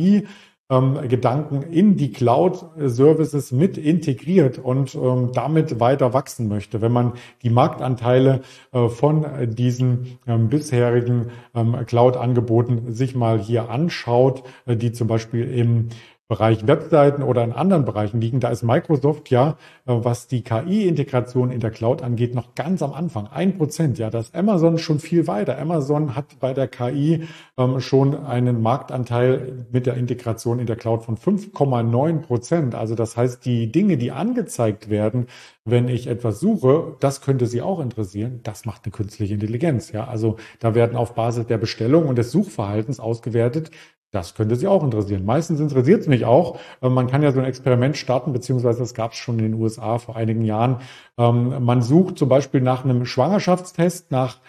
I-Gedanken in die Cloud-Services mit integriert und ähm, damit weiter wachsen möchte. Wenn man die Marktanteile äh, von diesen ähm, bisherigen ähm, Cloud-Angeboten sich mal hier anschaut, äh, die zum Beispiel im Bereich Webseiten oder in anderen Bereichen liegen, da ist Microsoft ja, was die K I-Integration in der Cloud angeht, noch ganz am Anfang. Ein Prozent, ja, das ist Amazon schon viel weiter. Amazon hat bei der K I ähm, schon einen Marktanteil mit der Integration in der Cloud von fünf Komma neun Prozent. Also das heißt, die Dinge, die angezeigt werden, wenn ich etwas suche, das könnte Sie auch interessieren. Das macht eine künstliche Intelligenz, ja. Also da werden auf Basis der Bestellung und des Suchverhaltens ausgewertet. Das könnte Sie auch interessieren. Meistens interessiert es mich auch. Man kann ja so ein Experiment starten, beziehungsweise das gab es schon in den U S A vor einigen Jahren. Man sucht zum Beispiel nach einem Schwangerschaftstest, nach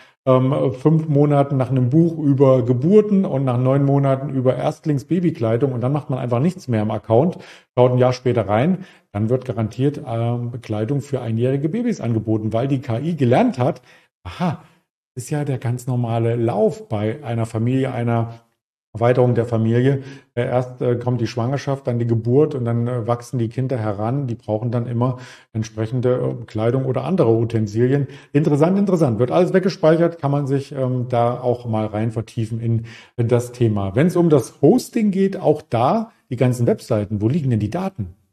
fünf Monaten nach einem Buch über Geburten und nach neun Monaten über Erstlings-Babykleidung und dann macht man einfach nichts mehr im Account, schaut ein Jahr später rein, dann wird garantiert Bekleidung für einjährige Babys angeboten, weil die K I gelernt hat, aha, ist ja der ganz normale Lauf bei einer Familie, einer Erweiterung der Familie. Erst äh, kommt die Schwangerschaft, dann die Geburt und dann äh, wachsen die Kinder heran. Die brauchen dann immer entsprechende äh, Kleidung oder andere Utensilien. Interessant, interessant. Wird alles weggespeichert, kann man sich ähm, da auch mal rein vertiefen in, in das Thema. Wenn es um das Hosting geht, auch da die ganzen Webseiten. Wo liegen denn die Daten?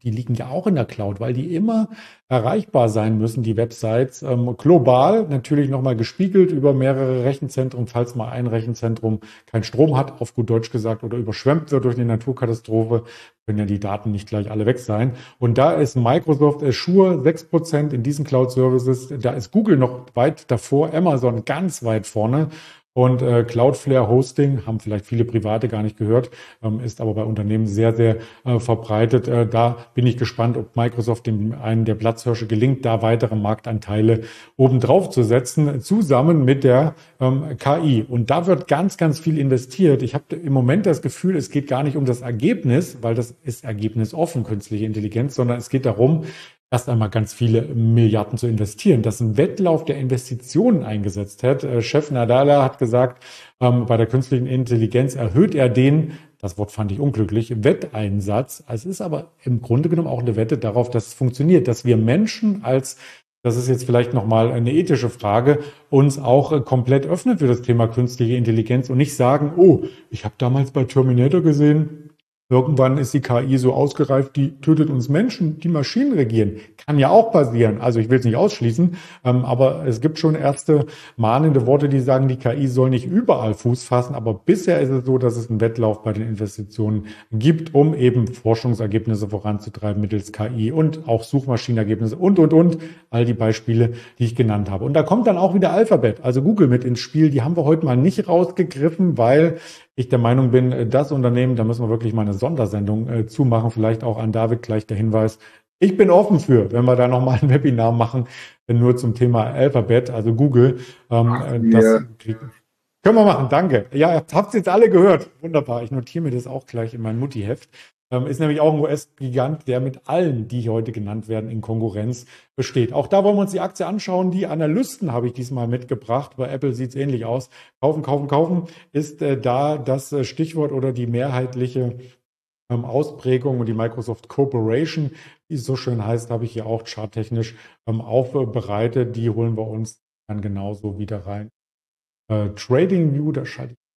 die liegen ja auch in der Cloud, weil die immer erreichbar sein müssen, die Websites, ähm, global natürlich nochmal gespiegelt über mehrere Rechenzentren, falls mal ein Rechenzentrum keinen Strom hat, auf gut Deutsch gesagt, oder überschwemmt wird durch eine Naturkatastrophe, können ja die Daten nicht gleich alle weg sein. Und da ist Microsoft Azure sechs Prozent in diesen Cloud-Services, da ist Google noch weit davor, Amazon ganz weit vorne. Und äh, Cloudflare Hosting haben vielleicht viele Private gar nicht gehört, ähm, ist aber bei Unternehmen sehr, sehr äh, verbreitet. Äh, da bin ich gespannt, ob Microsoft dem einen der Platzhirsche gelingt, da weitere Marktanteile obendrauf zu setzen, zusammen mit der ähm, K I. Und da wird ganz, ganz viel investiert. Ich habe im Moment das Gefühl, es geht gar nicht um das Ergebnis, weil das ist ergebnisoffen, künstliche Intelligenz, sondern es geht darum, erst einmal ganz viele Milliarden zu investieren, dass ein Wettlauf der Investitionen eingesetzt hat. Äh, Chef Nadella hat gesagt, ähm, bei der künstlichen Intelligenz erhöht er den, das Wort fand ich unglücklich, Wetteinsatz. Es ist aber im Grunde genommen auch eine Wette darauf, dass es funktioniert, dass wir Menschen als, das ist jetzt vielleicht nochmal eine ethische Frage, uns auch äh, komplett öffnen für das Thema künstliche Intelligenz und nicht sagen, oh, ich habe damals bei Terminator gesehen, irgendwann ist die K I so ausgereift, die tötet uns Menschen, die Maschinen regieren. Kann ja auch passieren. Also ich will es nicht ausschließen, ähm, aber es gibt schon erste mahnende Worte, die sagen, die K I soll nicht überall Fuß fassen. Aber bisher ist es so, dass es einen Wettlauf bei den Investitionen gibt, um eben Forschungsergebnisse voranzutreiben mittels K I und auch Suchmaschinenergebnisse und, und, und. All die Beispiele, die ich genannt habe. Und da kommt dann auch wieder Alphabet, also Google mit ins Spiel. Die haben wir heute mal nicht rausgegriffen, weil ich der Meinung bin, das Unternehmen, da müssen wir wirklich mal eine Sondersendung äh, zumachen. Vielleicht auch an David gleich der Hinweis. Ich bin offen für, wenn wir da nochmal ein Webinar machen, nur zum Thema Alphabet, also Google. Ähm, Ach, das können wir machen, danke. Ja, ihr habt es jetzt alle gehört. Wunderbar, ich notiere mir das auch gleich in mein Mutti-Heft. Ähm, ist nämlich auch ein U S-Gigant, der mit allen, die heute genannt werden, in Konkurrenz besteht. Auch da wollen wir uns die Aktie anschauen. Die Analysten habe ich diesmal mitgebracht. Bei Apple sieht es ähnlich aus. Kaufen, kaufen, kaufen ist äh, da das äh, Stichwort oder die mehrheitliche ähm, Ausprägung. Und die Microsoft Corporation, die es so schön heißt, habe ich hier auch charttechnisch ähm, aufbereitet. Die holen wir uns dann genauso wieder rein. Äh, Trading View, da schalte ich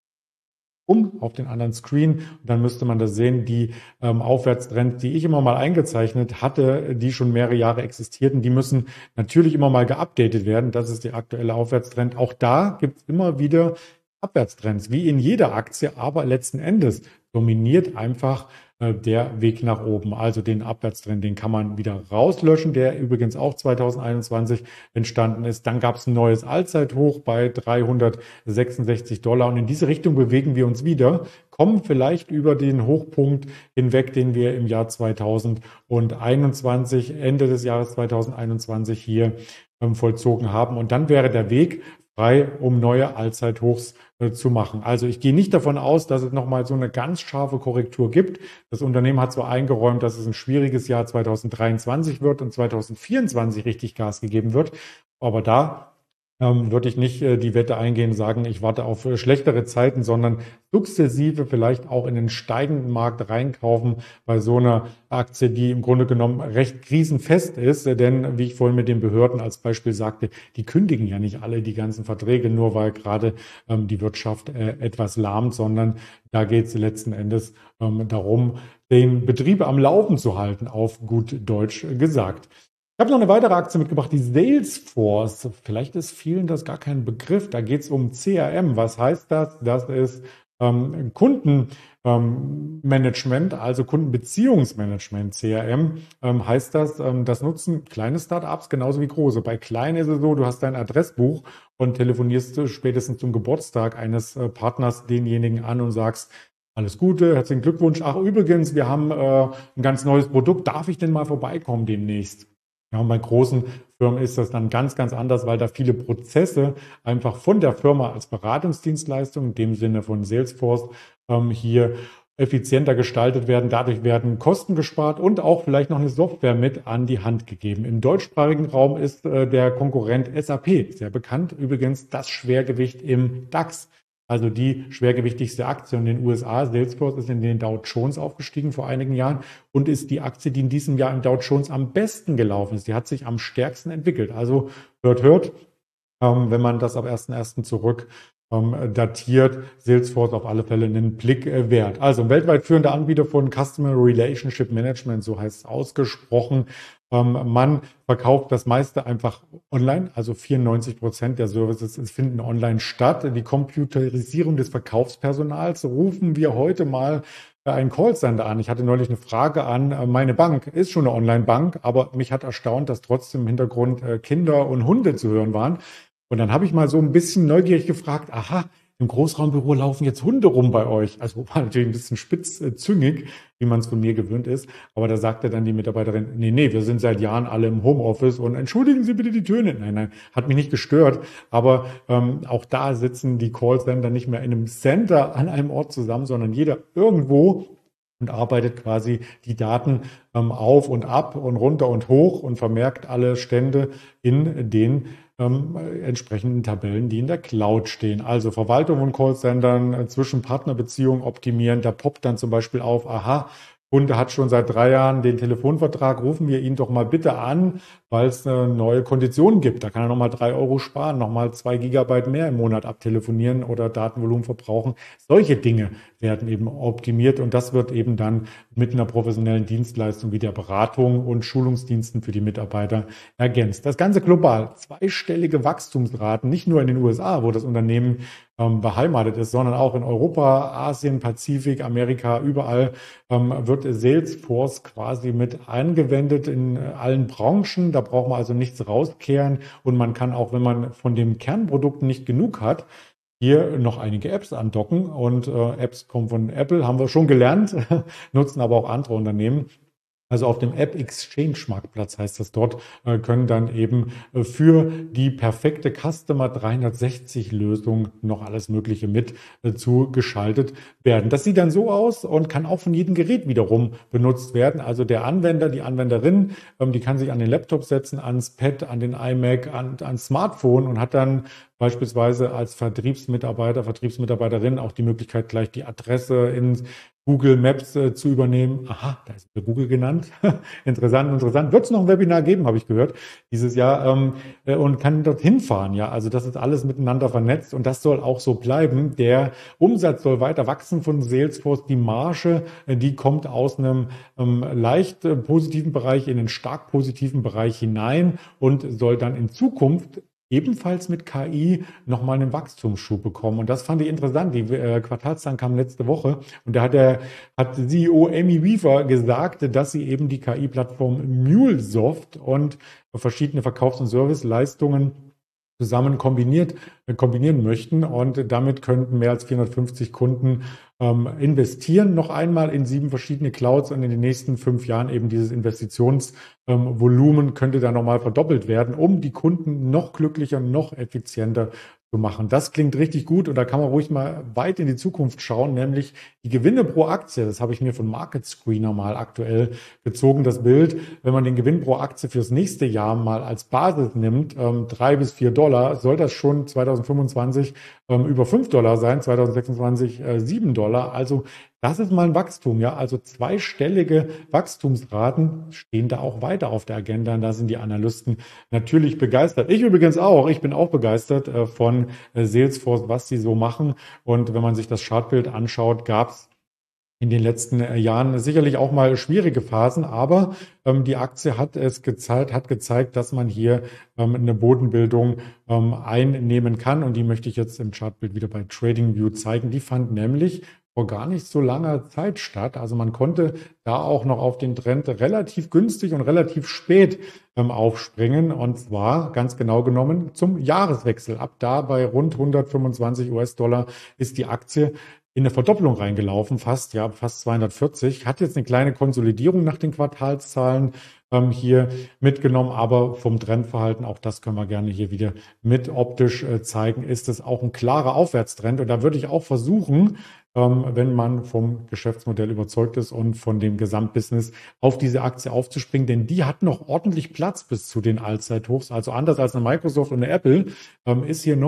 um auf den anderen Screen. Und dann müsste man das sehen, die ähm, Aufwärtstrends, die ich immer mal eingezeichnet hatte, die schon mehrere Jahre existierten, die müssen natürlich immer mal geupdatet werden. Das ist der aktuelle Aufwärtstrend. Auch da gibt es immer wieder Abwärtstrends, wie in jeder Aktie, aber letzten Endes dominiert einfach äh, der Weg nach oben. Also den Abwärtstrend, den kann man wieder rauslöschen, der übrigens auch zweitausendeinundzwanzig entstanden ist. Dann gab es ein neues Allzeithoch bei dreihundertsechsundsechzig Dollar und in diese Richtung bewegen wir uns wieder, kommen vielleicht über den Hochpunkt hinweg, den wir im Jahr zweitausendeinundzwanzig, Ende des Jahres zweitausendeinundzwanzig hier ähm, vollzogen haben. Und dann wäre der Weg frei, um neue Allzeithochs äh, zu machen. Also ich gehe nicht davon aus, dass es nochmal so eine ganz scharfe Korrektur gibt. Das Unternehmen hat zwar eingeräumt, dass es ein schwieriges Jahr zweitausenddreiundzwanzig wird und zweitausendvierundzwanzig richtig Gas gegeben wird, aber da ähm, würde ich nicht äh, die Wette eingehen, sagen, ich warte auf äh, schlechtere Zeiten, sondern sukzessive vielleicht auch in den steigenden Markt reinkaufen bei so einer Aktie, die im Grunde genommen recht krisenfest ist. Denn wie ich vorhin mit den Behörden als Beispiel sagte, die kündigen ja nicht alle die ganzen Verträge, nur weil gerade ähm, die Wirtschaft äh, etwas lahmt, sondern da geht es letzten Endes ähm, darum, den Betrieb am Laufen zu halten, auf gut Deutsch gesagt. Ich habe noch eine weitere Aktie mitgebracht, die Salesforce. Vielleicht ist vielen das gar kein Begriff. Da geht es um C R M. Was heißt das? Das ist ähm, Kundenmanagement, ähm, also Kundenbeziehungsmanagement. C R M ähm, heißt das. Ähm, das nutzen kleine Startups genauso wie große. Bei kleinen ist es so, du hast dein Adressbuch und telefonierst spätestens zum Geburtstag eines äh, Partners denjenigen an und sagst, alles Gute, herzlichen Glückwunsch. Ach, übrigens, wir haben äh, ein ganz neues Produkt. Darf ich denn mal vorbeikommen demnächst? Ja, und bei großen Firmen ist das dann ganz, ganz anders, weil da viele Prozesse einfach von der Firma als Beratungsdienstleistung, in dem Sinne von Salesforce, ähm, hier effizienter gestaltet werden. Dadurch werden Kosten gespart und auch vielleicht noch eine Software mit an die Hand gegeben. Im deutschsprachigen Raum ist äh, der Konkurrent S A P sehr bekannt. Übrigens das Schwergewicht im DAX. Also die schwergewichtigste Aktie in den U S A. Salesforce ist in den Dow Jones aufgestiegen vor einigen Jahren und ist die Aktie, die in diesem Jahr im Dow Jones am besten gelaufen ist. Die hat sich am stärksten entwickelt. Also hört, hört, ähm, wenn man das ab ersten ersten zurück ähm, datiert. Salesforce auf alle Fälle einen Blick äh, wert. Also ein weltweit führender Anbieter von Customer Relationship Management, so heißt es ausgesprochen. Ähm, man verkauft das meiste einfach online, also vierundneunzig Prozent der Services finden online statt. Die Computerisierung des Verkaufspersonals rufen wir heute mal einen Callcenter an. Ich hatte neulich eine Frage an äh, meine Bank. Ist schon eine Online-Bank, aber mich hat erstaunt, dass trotzdem im Hintergrund äh, Kinder und Hunde zu hören waren. Und dann habe ich mal so ein bisschen neugierig gefragt, aha, im Großraumbüro laufen jetzt Hunde rum bei euch. Also war natürlich ein bisschen spitzzüngig, wie man es von mir gewöhnt ist. Aber da sagte dann die Mitarbeiterin, nee, nee, wir sind seit Jahren alle im Homeoffice und entschuldigen Sie bitte die Töne. Nein, nein, hat mich nicht gestört. Aber ähm, auch da sitzen die Callcenter nicht mehr in einem Center an einem Ort zusammen, sondern jeder irgendwo und arbeitet quasi die Daten ähm, auf und ab und runter und hoch und vermerkt alle Stände in den ähm, entsprechenden Tabellen, die in der Cloud stehen. Also Verwaltung von Callcentern, äh, zwischen Partnerbeziehungen optimieren. Da poppt dann zum Beispiel auf, aha, Kunde hat schon seit drei Jahren den Telefonvertrag, rufen wir ihn doch mal bitte an, weil es äh, neue Konditionen gibt. Da kann er nochmal drei Euro sparen, nochmal zwei Gigabyte mehr im Monat abtelefonieren oder Datenvolumen verbrauchen. Solche Dinge werden eben optimiert und das wird eben dann mit einer professionellen Dienstleistung wie der Beratung und Schulungsdiensten für die Mitarbeiter ergänzt. Das Ganze global. Zweistellige Wachstumsraten, nicht nur in den U S A, wo das Unternehmen ähm, beheimatet ist, sondern auch in Europa, Asien, Pazifik, Amerika, überall ähm, wird Salesforce quasi mit angewendet in allen Branchen. Da braucht man also nichts rauskehren und man kann auch, wenn man von dem Kernprodukt nicht genug hat, hier noch einige Apps andocken und äh, Apps kommen von Apple, haben wir schon gelernt, nutzen aber auch andere Unternehmen. Also auf dem App Exchange Marktplatz heißt das dort, äh, können dann eben äh, für die perfekte Customer dreihundertsechzig Lösung noch alles Mögliche mit äh, zugeschaltet werden. Das sieht dann so aus und kann auch von jedem Gerät wiederum benutzt werden. Also der Anwender, die Anwenderin, ähm, die kann sich an den Laptop setzen, ans Pad, an den iMac, an, ans Smartphone und hat dann beispielsweise als Vertriebsmitarbeiter, Vertriebsmitarbeiterin auch die Möglichkeit, gleich die Adresse ins Google Maps äh, zu übernehmen. Aha, da ist Google genannt. Interessant, interessant. Wird es noch ein Webinar geben, habe ich gehört, dieses Jahr, ähm, äh, und kann dorthin fahren. Ja, also das ist alles miteinander vernetzt und das soll auch so bleiben. Der Umsatz soll weiter wachsen von Salesforce. Die Marge, äh, die kommt aus einem ähm, leicht äh, positiven Bereich in einen stark positiven Bereich hinein und soll dann in Zukunft ebenfalls mit K I nochmal einen Wachstumsschub bekommen. Und das fand ich interessant. Die äh, Quartalszahlen kamen letzte Woche und da hat der hat C E O Amy Weaver gesagt, dass sie eben die K I-Plattform MuleSoft und verschiedene Verkaufs- und Serviceleistungen zusammen kombiniert, äh, kombinieren möchten. Und damit könnten mehr als vierhundertfünfzig Kunden ähm, investieren, noch einmal in sieben verschiedene Clouds und in den nächsten fünf Jahren eben dieses Investitionsvolumen ähm, könnte dann nochmal verdoppelt werden, um die Kunden noch glücklicher, noch effizienter zu machen. Das klingt richtig gut und da kann man ruhig mal weit in die Zukunft schauen, nämlich die Gewinne pro Aktie. Das habe ich mir von Market Screener mal aktuell gezogen, das Bild. Wenn man den Gewinn pro Aktie fürs nächste Jahr mal als Basis nimmt, ähm, drei bis vier Dollar, soll das schon zweitausendfünfundzwanzig ähm, über fünf Dollar sein, zweitausendsechsundzwanzig äh, sieben Dollar. Also das ist mal ein Wachstum, ja. Also zweistellige Wachstumsraten stehen da auch weiter auf der Agenda. Und da sind die Analysten natürlich begeistert. Ich übrigens auch. Ich bin auch begeistert äh, von äh, Salesforce, was sie so machen. Und wenn man sich das Chartbild anschaut, gab es in den letzten äh, Jahren sicherlich auch mal schwierige Phasen. Aber ähm, die Aktie hat es gezeigt, hat gezeigt, dass man hier ähm, eine Bodenbildung ähm, einnehmen kann. Und die möchte ich jetzt im Chartbild wieder bei TradingView zeigen. Die fand nämlich vor gar nicht so langer Zeit statt. Also man konnte da auch noch auf den Trend relativ günstig und relativ spät ähm, aufspringen. Und zwar ganz genau genommen zum Jahreswechsel. Ab da bei rund hundertfünfundzwanzig US-Dollar ist die Aktie in eine Verdoppelung reingelaufen, fast, ja, fast zweihundertvierzig. Hat jetzt eine kleine Konsolidierung nach den Quartalszahlen ähm, hier mitgenommen, aber vom Trendverhalten, auch das können wir gerne hier wieder mit optisch äh, zeigen, ist es auch ein klarer Aufwärtstrend. Und da würde ich auch versuchen, ähm, wenn man vom Geschäftsmodell überzeugt ist und von dem Gesamtbusiness auf diese Aktie aufzuspringen, denn die hat noch ordentlich Platz bis zu den Allzeithochs. Also anders als eine Microsoft und eine Apple ähm, ist hier noch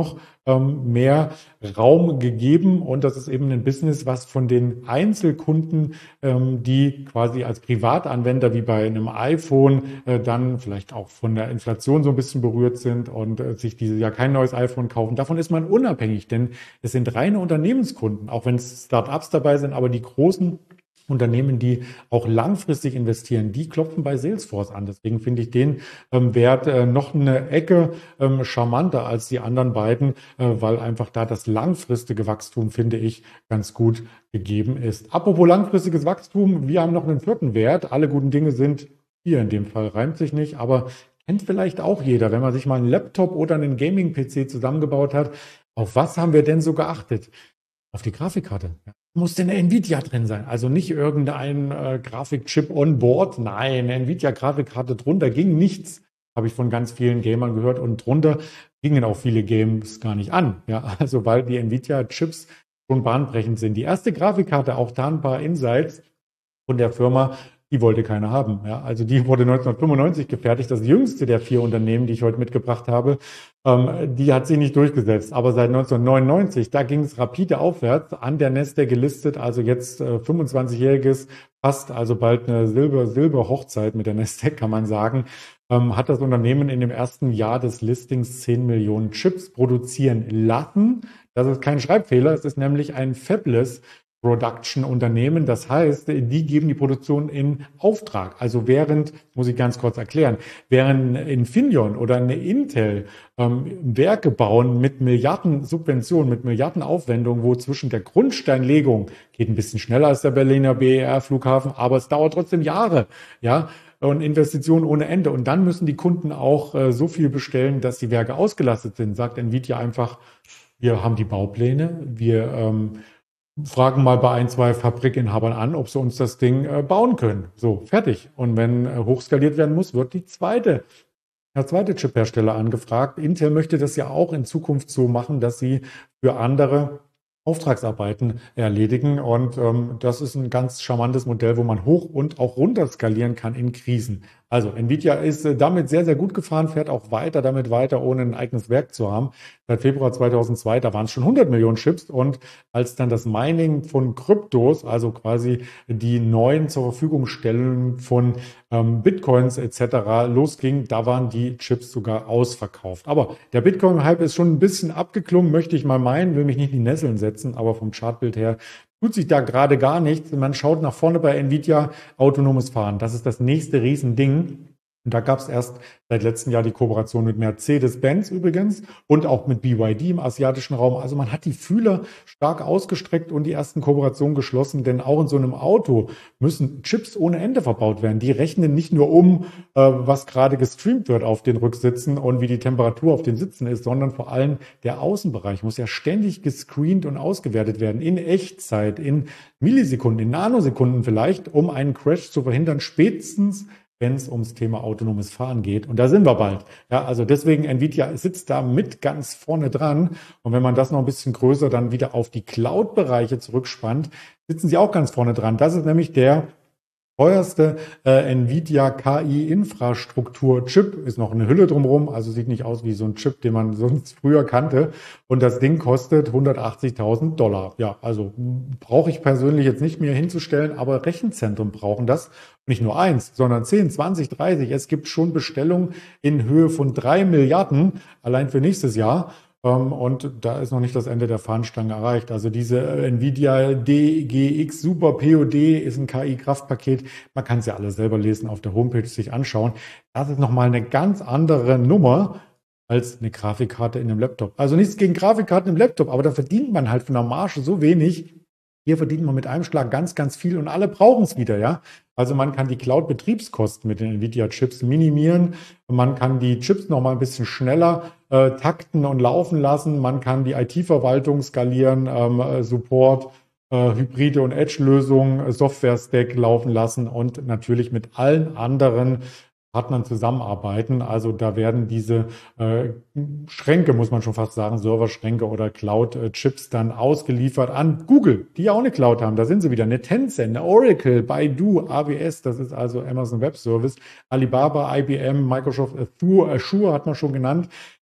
ähm, mehr Raum gegeben. Und das ist eben ein Business, was von den Einzelkunden, ähm, die quasi als Privatanwender wie bei einem iPhone äh, dann vielleicht auch von der Inflation so ein bisschen berührt sind und äh, sich dieses Jahr kein neues iPhone kaufen. Davon ist man unabhängig, denn es sind reine Unternehmenskunden, auch wenn es Start-ups dabei sind, aber die großen Unternehmen, die auch langfristig investieren, die klopfen bei Salesforce an. Deswegen finde ich den ähm, Wert äh, noch eine Ecke ähm, charmanter als die anderen beiden, äh, weil einfach da das langfristige Wachstum, finde ich, ganz gut gegeben ist. Apropos langfristiges Wachstum, wir haben noch einen vierten Wert. Alle guten Dinge sind hier in dem Fall, reimt sich nicht, aber kennt vielleicht auch jeder, wenn man sich mal einen Laptop oder einen Gaming-P C zusammengebaut hat. Auf was haben wir denn so geachtet? Auf die Grafikkarte. Ja. Muss denn eine Nvidia drin sein? Also nicht irgendein äh, Grafikchip on board. Nein, eine Nvidia-Grafikkarte drunter ging nichts. Habe ich von ganz vielen Gamern gehört. Und drunter gingen auch viele Games gar nicht an. Ja, also weil die Nvidia-Chips schon bahnbrechend sind. Die erste Grafikkarte, auch da ein paar Insights von der Firma, die wollte keiner haben. Ja, also die wurde neunzehnhundertfünfundneunzig gefertigt. Das jüngste der vier Unternehmen, die ich heute mitgebracht habe, ähm, die hat sich nicht durchgesetzt. Aber seit neunzehnhundertneunundneunzig, da ging es rapide aufwärts, an der Nasdaq gelistet, also jetzt äh, fünfundzwanzigjähriges, fast also bald eine Silber, Silber-Hochzeit mit der Nasdaq, kann man sagen, ähm, hat das Unternehmen in dem ersten Jahr des Listings zehn Millionen Chips produzieren lassen. Das ist kein Schreibfehler, es ist nämlich ein Fabless Production-Unternehmen. Das heißt, die geben die Produktion in Auftrag. Also während, muss ich ganz kurz erklären, während Infineon oder eine Intel ähm, Werke bauen mit Milliarden Subventionen, mit Milliarden Aufwendungen, wo zwischen der Grundsteinlegung geht ein bisschen schneller als der Berliner B E R-Flughafen, aber es dauert trotzdem Jahre, ja, und Investitionen ohne Ende. Und dann müssen die Kunden auch äh, so viel bestellen, dass die Werke ausgelastet sind. Sagt Nvidia einfach, wir haben die Baupläne, wir ähm, fragen mal bei ein, zwei Fabrikinhabern an, ob sie uns das Ding äh, bauen können. So, fertig. Und wenn äh, hochskaliert werden muss, wird die zweite, der zweite Chip-Hersteller angefragt. Intel möchte das ja auch in Zukunft so machen, dass sie für andere Auftragsarbeiten erledigen. Und ähm, das ist ein ganz charmantes Modell, wo man hoch und auch runter skalieren kann in Krisen. Also Nvidia ist äh, damit sehr, sehr gut gefahren, fährt auch weiter damit weiter, ohne ein eigenes Werk zu haben. Seit Februar zweitausendzwei, da waren es schon hundert Millionen Chips. Und als dann das Mining von Kryptos, also quasi die neuen zur Verfügung stellen von ähm, Bitcoins et cetera losging, da waren die Chips sogar ausverkauft. Aber der Bitcoin-Hype ist schon ein bisschen abgeklungen, möchte ich mal meinen, will mich nicht in die Nesseln setzen, aber vom Chartbild her tut sich da gerade gar nichts. Man schaut nach vorne bei Nvidia, autonomes Fahren. Das ist das nächste Riesending. Und da gab es erst seit letztem Jahr die Kooperation mit Mercedes-Benz übrigens und auch mit B Y D im asiatischen Raum. Also man hat die Fühler stark ausgestreckt und die ersten Kooperationen geschlossen, denn auch in so einem Auto müssen Chips ohne Ende verbaut werden. Die rechnen nicht nur um, äh, was gerade gestreamt wird auf den Rücksitzen und wie die Temperatur auf den Sitzen ist, sondern vor allem der Außenbereich muss ja ständig gescreent und ausgewertet werden, in Echtzeit, in Millisekunden, in Nanosekunden vielleicht, um einen Crash zu verhindern, spätestens wenn es ums Thema autonomes Fahren geht. Und da sind wir bald. Ja, also deswegen, Nvidia sitzt da mit ganz vorne dran. Und wenn man das noch ein bisschen größer dann wieder auf die Cloud-Bereiche zurückspannt, sitzen sie auch ganz vorne dran. Das ist nämlich der teuerste äh, Nvidia K I-Infrastruktur-Chip, ist noch eine Hülle drumherum, also sieht nicht aus wie so ein Chip, den man sonst früher kannte. Und das Ding kostet hundertachtzigtausend Dollar. Ja, also brauche ich persönlich jetzt nicht mehr hinzustellen, aber Rechenzentren brauchen das. Nicht nur eins, sondern zehn, zwanzig, dreißig. Es gibt schon Bestellungen in Höhe von drei Milliarden allein für nächstes Jahr. Und da ist noch nicht das Ende der Fahnenstange erreicht. Also diese Nvidia D G X Super P O D ist ein K I-Kraftpaket. Man kann es ja alles selber lesen, auf der Homepage sich anschauen. Das ist nochmal eine ganz andere Nummer als eine Grafikkarte in einem Laptop. Also nichts gegen Grafikkarten im Laptop, aber da verdient man halt von der Marge so wenig. Hier verdient man mit einem Schlag ganz, ganz viel und alle brauchen es wieder, ja. Also man kann die Cloud-Betriebskosten mit den Nvidia-Chips minimieren. Man kann die Chips noch mal ein bisschen schneller äh, takten und laufen lassen. Man kann die I T-Verwaltung skalieren, ähm, Support, äh, Hybride und Edge-Lösungen, Software-Stack laufen lassen und natürlich mit allen anderen Partnern zusammenarbeiten. Also da werden diese äh, Schränke, muss man schon fast sagen, Serverschränke oder Cloud-Chips dann ausgeliefert an Google, die ja auch eine Cloud haben. Da sind sie wieder. Eine Tencent, eine Oracle, Baidu, A W S, das ist also Amazon Web Service, Alibaba, I B M, Microsoft, Azure, Azure hat man schon genannt.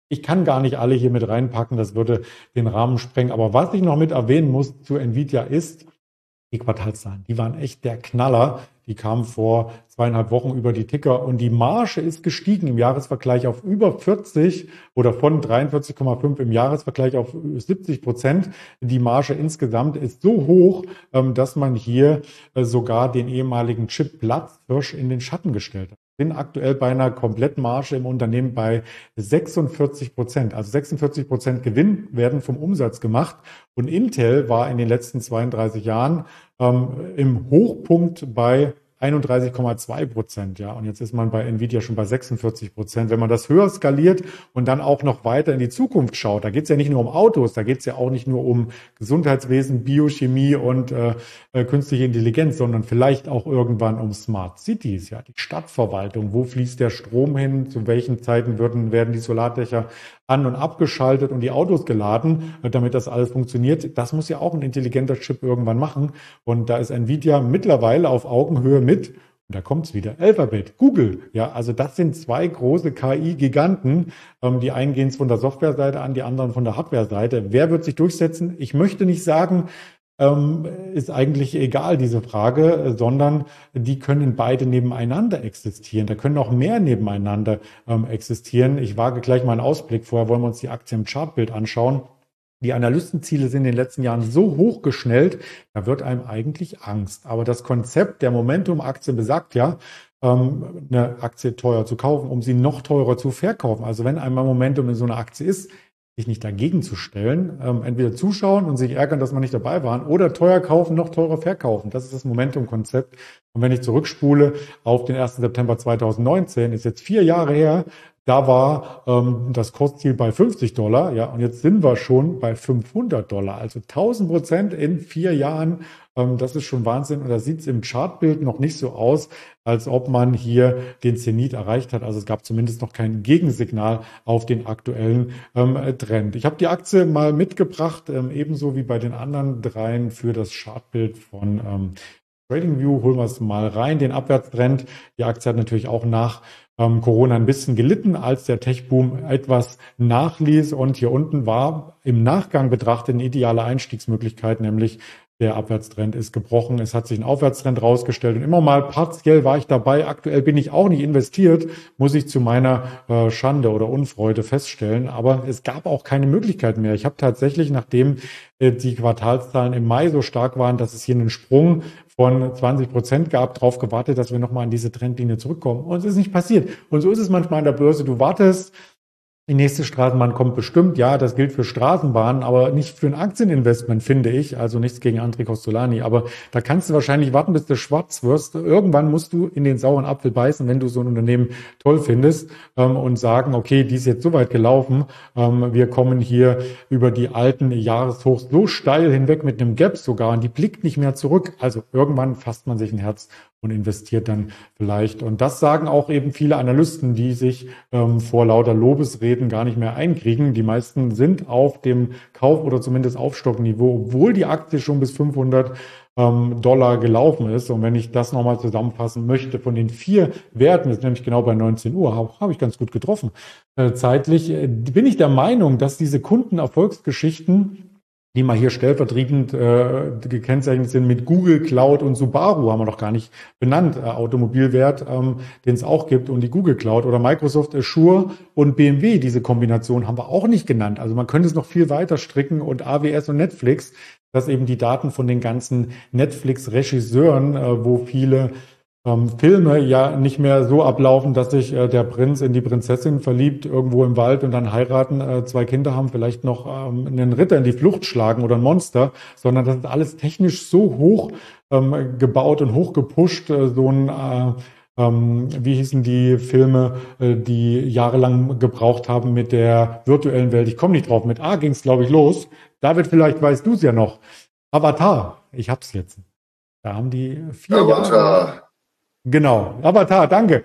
Ich kann gar nicht alle hier mit reinpacken, das würde den Rahmen sprengen. Aber was ich noch mit erwähnen muss zu Nvidia ist, die Quartalszahlen, die waren echt der Knaller. Die kamen vor zweieinhalb Wochen über die Ticker und die Marge ist gestiegen im Jahresvergleich auf über vierzig oder von dreiundvierzig Komma fünf im Jahresvergleich auf siebzig Prozent. Die Marge insgesamt ist so hoch, dass man hier sogar den ehemaligen Chip Platzhirsch in den Schatten gestellt hat. Sind aktuell bei einer Komplettmarge im Unternehmen bei sechsundvierzig Prozent. Also sechsundvierzig Prozent Gewinn werden vom Umsatz gemacht. Und Intel war in den letzten zweiunddreißig Jahren ähm, im Hochpunkt bei einunddreißig Komma zwei Prozent, ja. Und jetzt ist man bei Nvidia schon bei sechsundvierzig Prozent. Wenn man das höher skaliert und dann auch noch weiter in die Zukunft schaut, da geht es ja nicht nur um Autos, da geht es ja auch nicht nur um Gesundheitswesen, Biochemie und äh, äh, künstliche Intelligenz, sondern vielleicht auch irgendwann um Smart Cities, ja, die Stadtverwaltung. Wo fließt der Strom hin? Zu welchen Zeiten würden, werden die Solardächer an- und abgeschaltet und die Autos geladen, damit das alles funktioniert? Das muss ja auch ein intelligenter Chip irgendwann machen. Und da ist Nvidia mittlerweile auf Augenhöhe mit, und da kommt es wieder, Alphabet, Google. Ja, also das sind zwei große K I-Giganten. Ähm, die einen gehen es von der Softwareseite an, die anderen von der Hardwareseite. Wer wird sich durchsetzen? Ich möchte nicht sagen, ähm, ist eigentlich egal, diese Frage, sondern die können beide nebeneinander existieren. Da können auch mehr nebeneinander ähm, existieren. Ich wage gleich mal einen Ausblick. Vorher wollen wir uns die Aktie im Chartbild anschauen. Die Analystenziele sind in den letzten Jahren so hoch geschnellt, da wird einem eigentlich Angst. Aber das Konzept der Momentum-Aktie besagt ja, ähm, eine Aktie teuer zu kaufen, um sie noch teurer zu verkaufen. Also wenn einmal Momentum in so einer Aktie ist, sich nicht dagegen zu stellen, ähm, entweder zuschauen und sich ärgern, dass man nicht dabei war, oder teuer kaufen, noch teurer verkaufen. Das ist das Momentum-Konzept. Und wenn ich zurückspule auf den ersten September zweitausendneunzehn, ist jetzt vier Jahre her, da war ähm, das Kursziel bei fünfzig Dollar, ja, und jetzt sind wir schon bei fünfhundert Dollar, also tausend Prozent in vier Jahren. Ähm, das ist schon Wahnsinn. Und da sieht es im Chartbild noch nicht so aus, als ob man hier den Zenit erreicht hat. Also es gab zumindest noch kein Gegensignal auf den aktuellen ähm, Trend. Ich habe die Aktie mal mitgebracht, ähm, ebenso wie bei den anderen dreien für das Chartbild von ähm, TradingView. Holen wir es mal rein, den Abwärtstrend. Die Aktie hat natürlich auch nach ähm, Corona ein bisschen gelitten, als der Tech-Boom etwas nachließ. Und hier unten war im Nachgang betrachtet eine ideale Einstiegsmöglichkeit, nämlich der Abwärtstrend ist gebrochen. Es hat sich ein Aufwärtstrend rausgestellt und immer mal partiell war ich dabei. Aktuell bin ich auch nicht investiert, muss ich zu meiner äh, Schande oder Unfreude feststellen. Aber es gab auch keine Möglichkeit mehr. Ich habe tatsächlich, nachdem äh, die Quartalszahlen im Mai so stark waren, dass es hier einen Sprung von zwanzig Prozent gab, darauf gewartet, dass wir nochmal an diese Trendlinie zurückkommen. Und es ist nicht passiert. Und so ist es manchmal an der Börse. Du wartest, die nächste Straßenbahn kommt bestimmt. Ja, das gilt für Straßenbahnen, aber nicht für ein Aktieninvestment, finde ich. Also nichts gegen André Kostolany. Aber da kannst du wahrscheinlich warten, bis du schwarz wirst. Irgendwann musst du in den sauren Apfel beißen, wenn du so ein Unternehmen toll findest, ähm, und sagen, okay, die ist jetzt so weit gelaufen. Ähm, wir kommen hier über die alten Jahreshochs so steil hinweg mit einem Gap sogar und die blickt nicht mehr zurück. Also irgendwann fasst man sich ein Herz und investiert dann vielleicht. Und das sagen auch eben viele Analysten, die sich ähm, vor lauter Lobesreden gar nicht mehr einkriegen. Die meisten sind auf dem Kauf- oder zumindest Aufstockniveau, obwohl die Aktie schon bis fünfhundert ähm, Dollar gelaufen ist. Und wenn ich das nochmal zusammenfassen möchte, von den vier Werten, das ist nämlich genau bei neunzehn Uhr, habe hab ich ganz gut getroffen. Äh, zeitlich äh, bin ich der Meinung, dass diese Kundenerfolgsgeschichten, die mal hier stellvertretend äh, gekennzeichnet sind mit Google Cloud und Subaru, haben wir noch gar nicht benannt, äh, Automobilwert, ähm, den es auch gibt, und die Google Cloud oder Microsoft Azure und B M W, diese Kombination haben wir auch nicht genannt. Also man könnte es noch viel weiter stricken, und A W S und Netflix, dass eben die Daten von den ganzen Netflix-Regisseuren, äh, wo viele Ähm, Filme ja nicht mehr so ablaufen, dass sich äh, der Prinz in die Prinzessin verliebt, irgendwo im Wald und dann heiraten, äh, zwei Kinder haben, vielleicht noch ähm, einen Ritter in die Flucht schlagen oder ein Monster, sondern das ist alles technisch so hoch ähm, gebaut und hoch gepusht, äh, so ein äh, ähm, wie hießen die Filme, äh, die jahrelang gebraucht haben mit der virtuellen Welt? Ich komme nicht drauf. Mit A ging es, glaube ich, los. David, vielleicht weißt du es ja noch. Avatar, ich hab's jetzt. Da haben die vier Avatar. Jahre. Genau, Avatar, danke.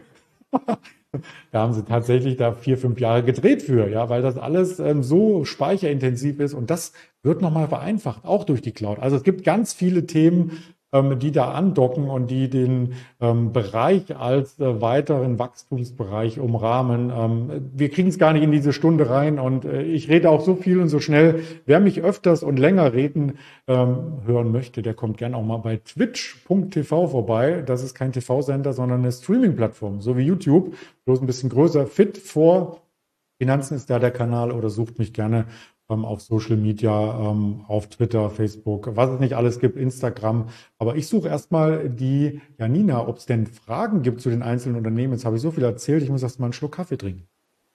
Da haben sie tatsächlich da vier, fünf Jahre gedreht für, ja, weil das alles ähm, so speicherintensiv ist, und das wird nochmal vereinfacht, auch durch die Cloud. Also es gibt ganz viele Themen, ähm, die da andocken und die den ähm, Bereich als äh, weiteren Wachstumsbereich umrahmen. Ähm, wir kriegen es gar nicht in diese Stunde rein und äh, ich rede auch so viel und so schnell. Wer mich öfters und länger reden ähm, hören möchte, der kommt gerne auch mal bei twitch punkt t v vorbei. Das ist kein T V-Sender, sondern eine Streaming-Plattform, so wie YouTube, bloß ein bisschen größer. Fit for Finanzen ist da der Kanal oder sucht mich gerne ähm, auf Social Media, ähm, auf Twitter, Facebook, was es nicht alles gibt, Instagram. Aber ich suche erstmal die Janina, ob es denn Fragen gibt zu den einzelnen Unternehmen. Jetzt habe ich so viel erzählt, ich muss erst mal einen Schluck Kaffee trinken.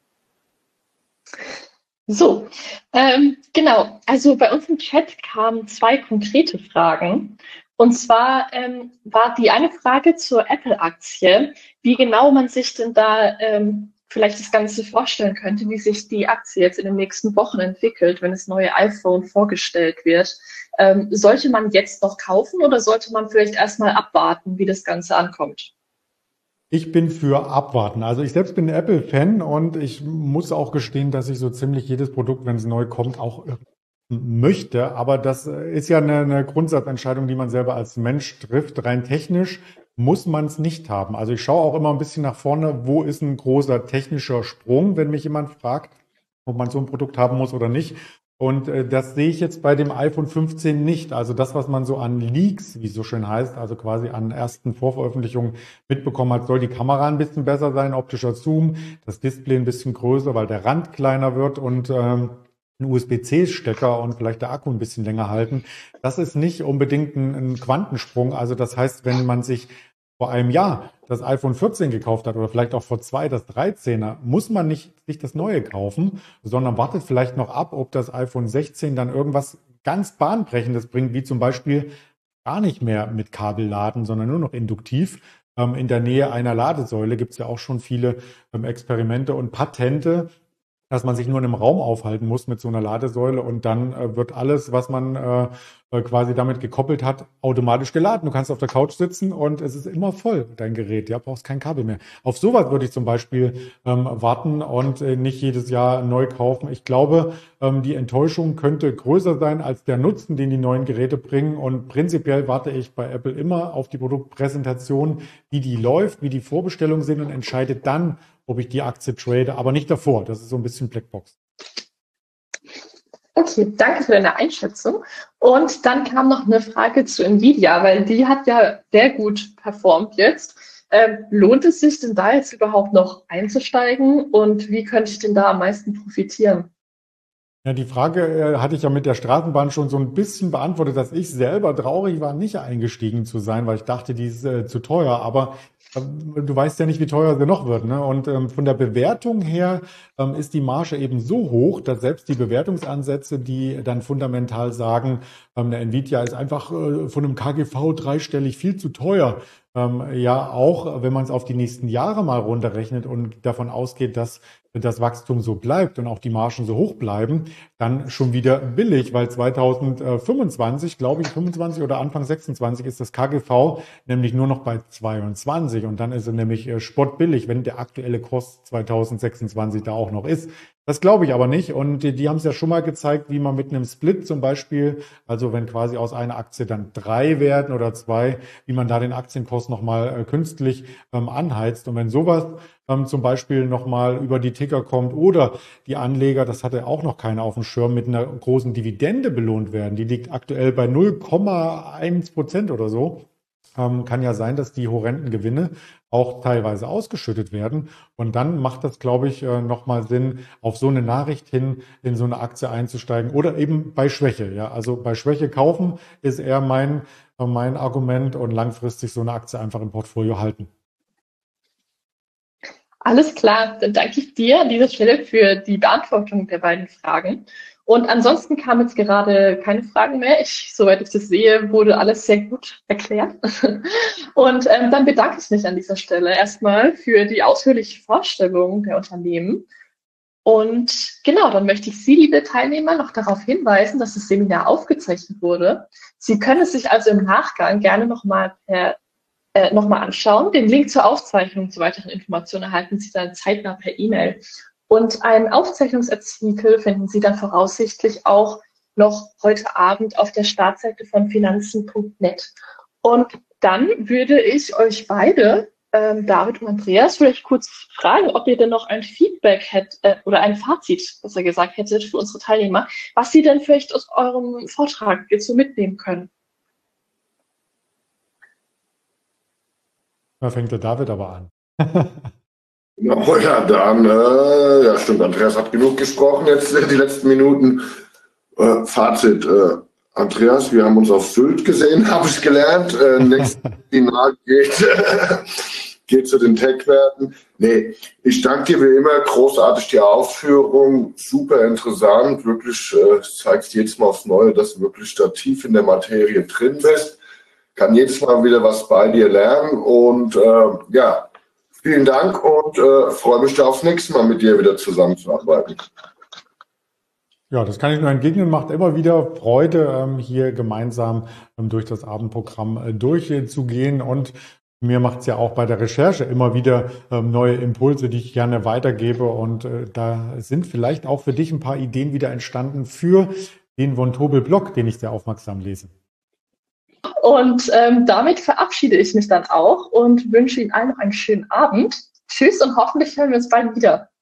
So, ähm, genau. Also bei uns im Chat kamen zwei konkrete Fragen. Und zwar ähm, war die eine Frage zur Apple-Aktie, wie genau man sich denn da ähm, vielleicht das Ganze vorstellen könnte, wie sich die Aktie jetzt in den nächsten Wochen entwickelt, wenn das neue iPhone vorgestellt wird. Ähm, sollte man jetzt noch kaufen oder sollte man vielleicht erstmal abwarten, wie das Ganze ankommt? Ich bin für Abwarten. Also ich selbst bin Apple-Fan und ich muss auch gestehen, dass ich so ziemlich jedes Produkt, wenn es neu kommt, auch möchte. Aber das ist ja eine, eine Grundsatzentscheidung, die man selber als Mensch trifft. Rein technisch muss man es nicht haben. Also ich schaue auch immer ein bisschen nach vorne, wo ist ein großer technischer Sprung, wenn mich jemand fragt, ob man so ein Produkt haben muss oder nicht. Und äh, das sehe ich jetzt bei dem iPhone fünfzehn nicht. Also das, was man so an Leaks, wie es so schön heißt, also quasi an ersten Vorveröffentlichungen mitbekommen hat, soll die Kamera ein bisschen besser sein, optischer Zoom, das Display ein bisschen größer, weil der Rand kleiner wird und ähm, ein U S B C-Stecker und vielleicht der Akku ein bisschen länger halten. Das ist nicht unbedingt ein, ein Quantensprung. Also das heißt, wenn man sich vor einem Jahr das iPhone vierzehn gekauft hat oder vielleicht auch vor zwei das dreizehner, muss man nicht sich das neue kaufen, sondern wartet vielleicht noch ab, ob das iPhone sechzehn dann irgendwas ganz Bahnbrechendes bringt, wie zum Beispiel gar nicht mehr mit Kabel laden, sondern nur noch induktiv. Ähm, in der Nähe einer Ladesäule gibt es ja auch schon viele ähm, Experimente und Patente, dass man sich nur in einem Raum aufhalten muss mit so einer Ladesäule und dann äh, wird alles, was man äh, äh, quasi damit gekoppelt hat, automatisch geladen. Du kannst auf der Couch sitzen und es ist immer voll, dein Gerät. Ja, brauchst kein Kabel mehr. Auf sowas würde ich zum Beispiel ähm, warten und äh, nicht jedes Jahr neu kaufen. Ich glaube, ähm, die Enttäuschung könnte größer sein als der Nutzen, den die neuen Geräte bringen. Und prinzipiell warte ich bei Apple immer auf die Produktpräsentation, wie die läuft, wie die Vorbestellungen sind und entscheide dann, ob ich die Aktie trade, aber nicht davor. Das ist so ein bisschen Blackbox. Okay, danke für deine Einschätzung. Und dann kam noch eine Frage zu Nvidia, weil die hat ja sehr gut performt jetzt. Ähm, lohnt es sich denn da jetzt überhaupt noch einzusteigen und wie könnte ich denn da am meisten profitieren? Ja, die Frage äh, hatte ich ja mit der Straßenbahn schon so ein bisschen beantwortet, dass ich selber traurig war, nicht eingestiegen zu sein, weil ich dachte, die ist äh, zu teuer. Aber ähm, du weißt ja nicht, wie teuer sie noch wird, ne? Und ähm, von der Bewertung her ähm, ist die Marge eben so hoch, dass selbst die Bewertungsansätze, die dann fundamental sagen, ähm, der Nvidia ist einfach äh, von einem K G V dreistellig viel zu teuer. Ähm, ja, auch wenn man es auf die nächsten Jahre mal runterrechnet und davon ausgeht, dass das Wachstum so bleibt und auch die Margen so hoch bleiben, dann schon wieder billig, weil zweitausendfünfundzwanzig, glaube ich, fünfundzwanzig oder Anfang sechsundzwanzig ist das K G V nämlich nur noch bei zweiundzwanzig und dann ist er nämlich äh, spottbillig, wenn der aktuelle Kurs zweitausendsechsundzwanzig da auch noch ist. Das glaube ich aber nicht und die, die haben es ja schon mal gezeigt, wie man mit einem Split zum Beispiel, also wenn quasi aus einer Aktie dann drei werden oder zwei, wie man da den Aktienkurs nochmal äh, künstlich ähm, anheizt und wenn sowas ähm, zum Beispiel nochmal über die Ticker kommt oder die Anleger, das hatte auch noch keiner auf dem Schirm, mit einer großen Dividende belohnt werden. Die liegt aktuell bei null Komma eins Prozent oder so. Ähm, kann ja sein, dass die horrenden Gewinne auch teilweise ausgeschüttet werden. Und dann macht das, glaube ich, äh, nochmal Sinn, auf so eine Nachricht hin in so eine Aktie einzusteigen oder eben bei Schwäche. Ja, also bei Schwäche kaufen ist eher mein, äh, mein Argument und langfristig so eine Aktie einfach im Portfolio halten. Alles klar, dann danke ich dir an dieser Stelle für die Beantwortung der beiden Fragen. Und ansonsten kamen jetzt gerade keine Fragen mehr. Ich, soweit ich das sehe, wurde alles sehr gut erklärt. Und ähm, dann bedanke ich mich an dieser Stelle erstmal für die ausführliche Vorstellung der Unternehmen. Und genau, dann möchte ich Sie, liebe Teilnehmer, noch darauf hinweisen, dass das Seminar aufgezeichnet wurde. Sie können es sich also im Nachgang gerne nochmal per Äh, nochmal anschauen. Den Link zur Aufzeichnung zu weiteren Informationen erhalten Sie dann zeitnah per E-Mail. Und einen Aufzeichnungsartikel finden Sie dann voraussichtlich auch noch heute Abend auf der Startseite von finanzen punkt net. Und dann würde ich euch beide, ähm, David und Andreas, vielleicht kurz fragen, ob ihr denn noch ein Feedback hättet äh, oder ein Fazit, besser gesagt, hättet für unsere Teilnehmer, was sie denn vielleicht aus eurem Vortrag jetzt so mitnehmen können. Da fängt der David aber an. Oh ja, dann, äh, ja stimmt, Andreas hat genug gesprochen jetzt die letzten Minuten. Äh, Fazit, äh, Andreas, wir haben uns auf Sylt gesehen, habe ich gelernt. Äh, nächstes Final geht, geht zu den Tech-Werten. Nee, ich danke dir wie immer, großartig die Ausführung, super interessant, wirklich, äh, zeigst jedes Mal aufs Neue, dass du wirklich da tief in der Materie drin bist. Kann jedes Mal wieder was bei dir lernen und äh, ja, vielen Dank und äh, freue mich da aufs nächste Mal mit dir wieder zusammenzuarbeiten. Ja, das kann ich nur entgegnen. Macht immer wieder Freude, ähm, hier gemeinsam ähm, durch das Abendprogramm äh, durchzugehen. Und mir macht es ja auch bei der Recherche immer wieder ähm, neue Impulse, die ich gerne weitergebe. Und äh, da sind vielleicht auch für dich ein paar Ideen wieder entstanden für den Von Tobel-Blog, den ich sehr aufmerksam lese. Und ähm, damit verabschiede ich mich dann auch und wünsche Ihnen allen noch einen schönen Abend. Tschüss und hoffentlich hören wir uns bald wieder.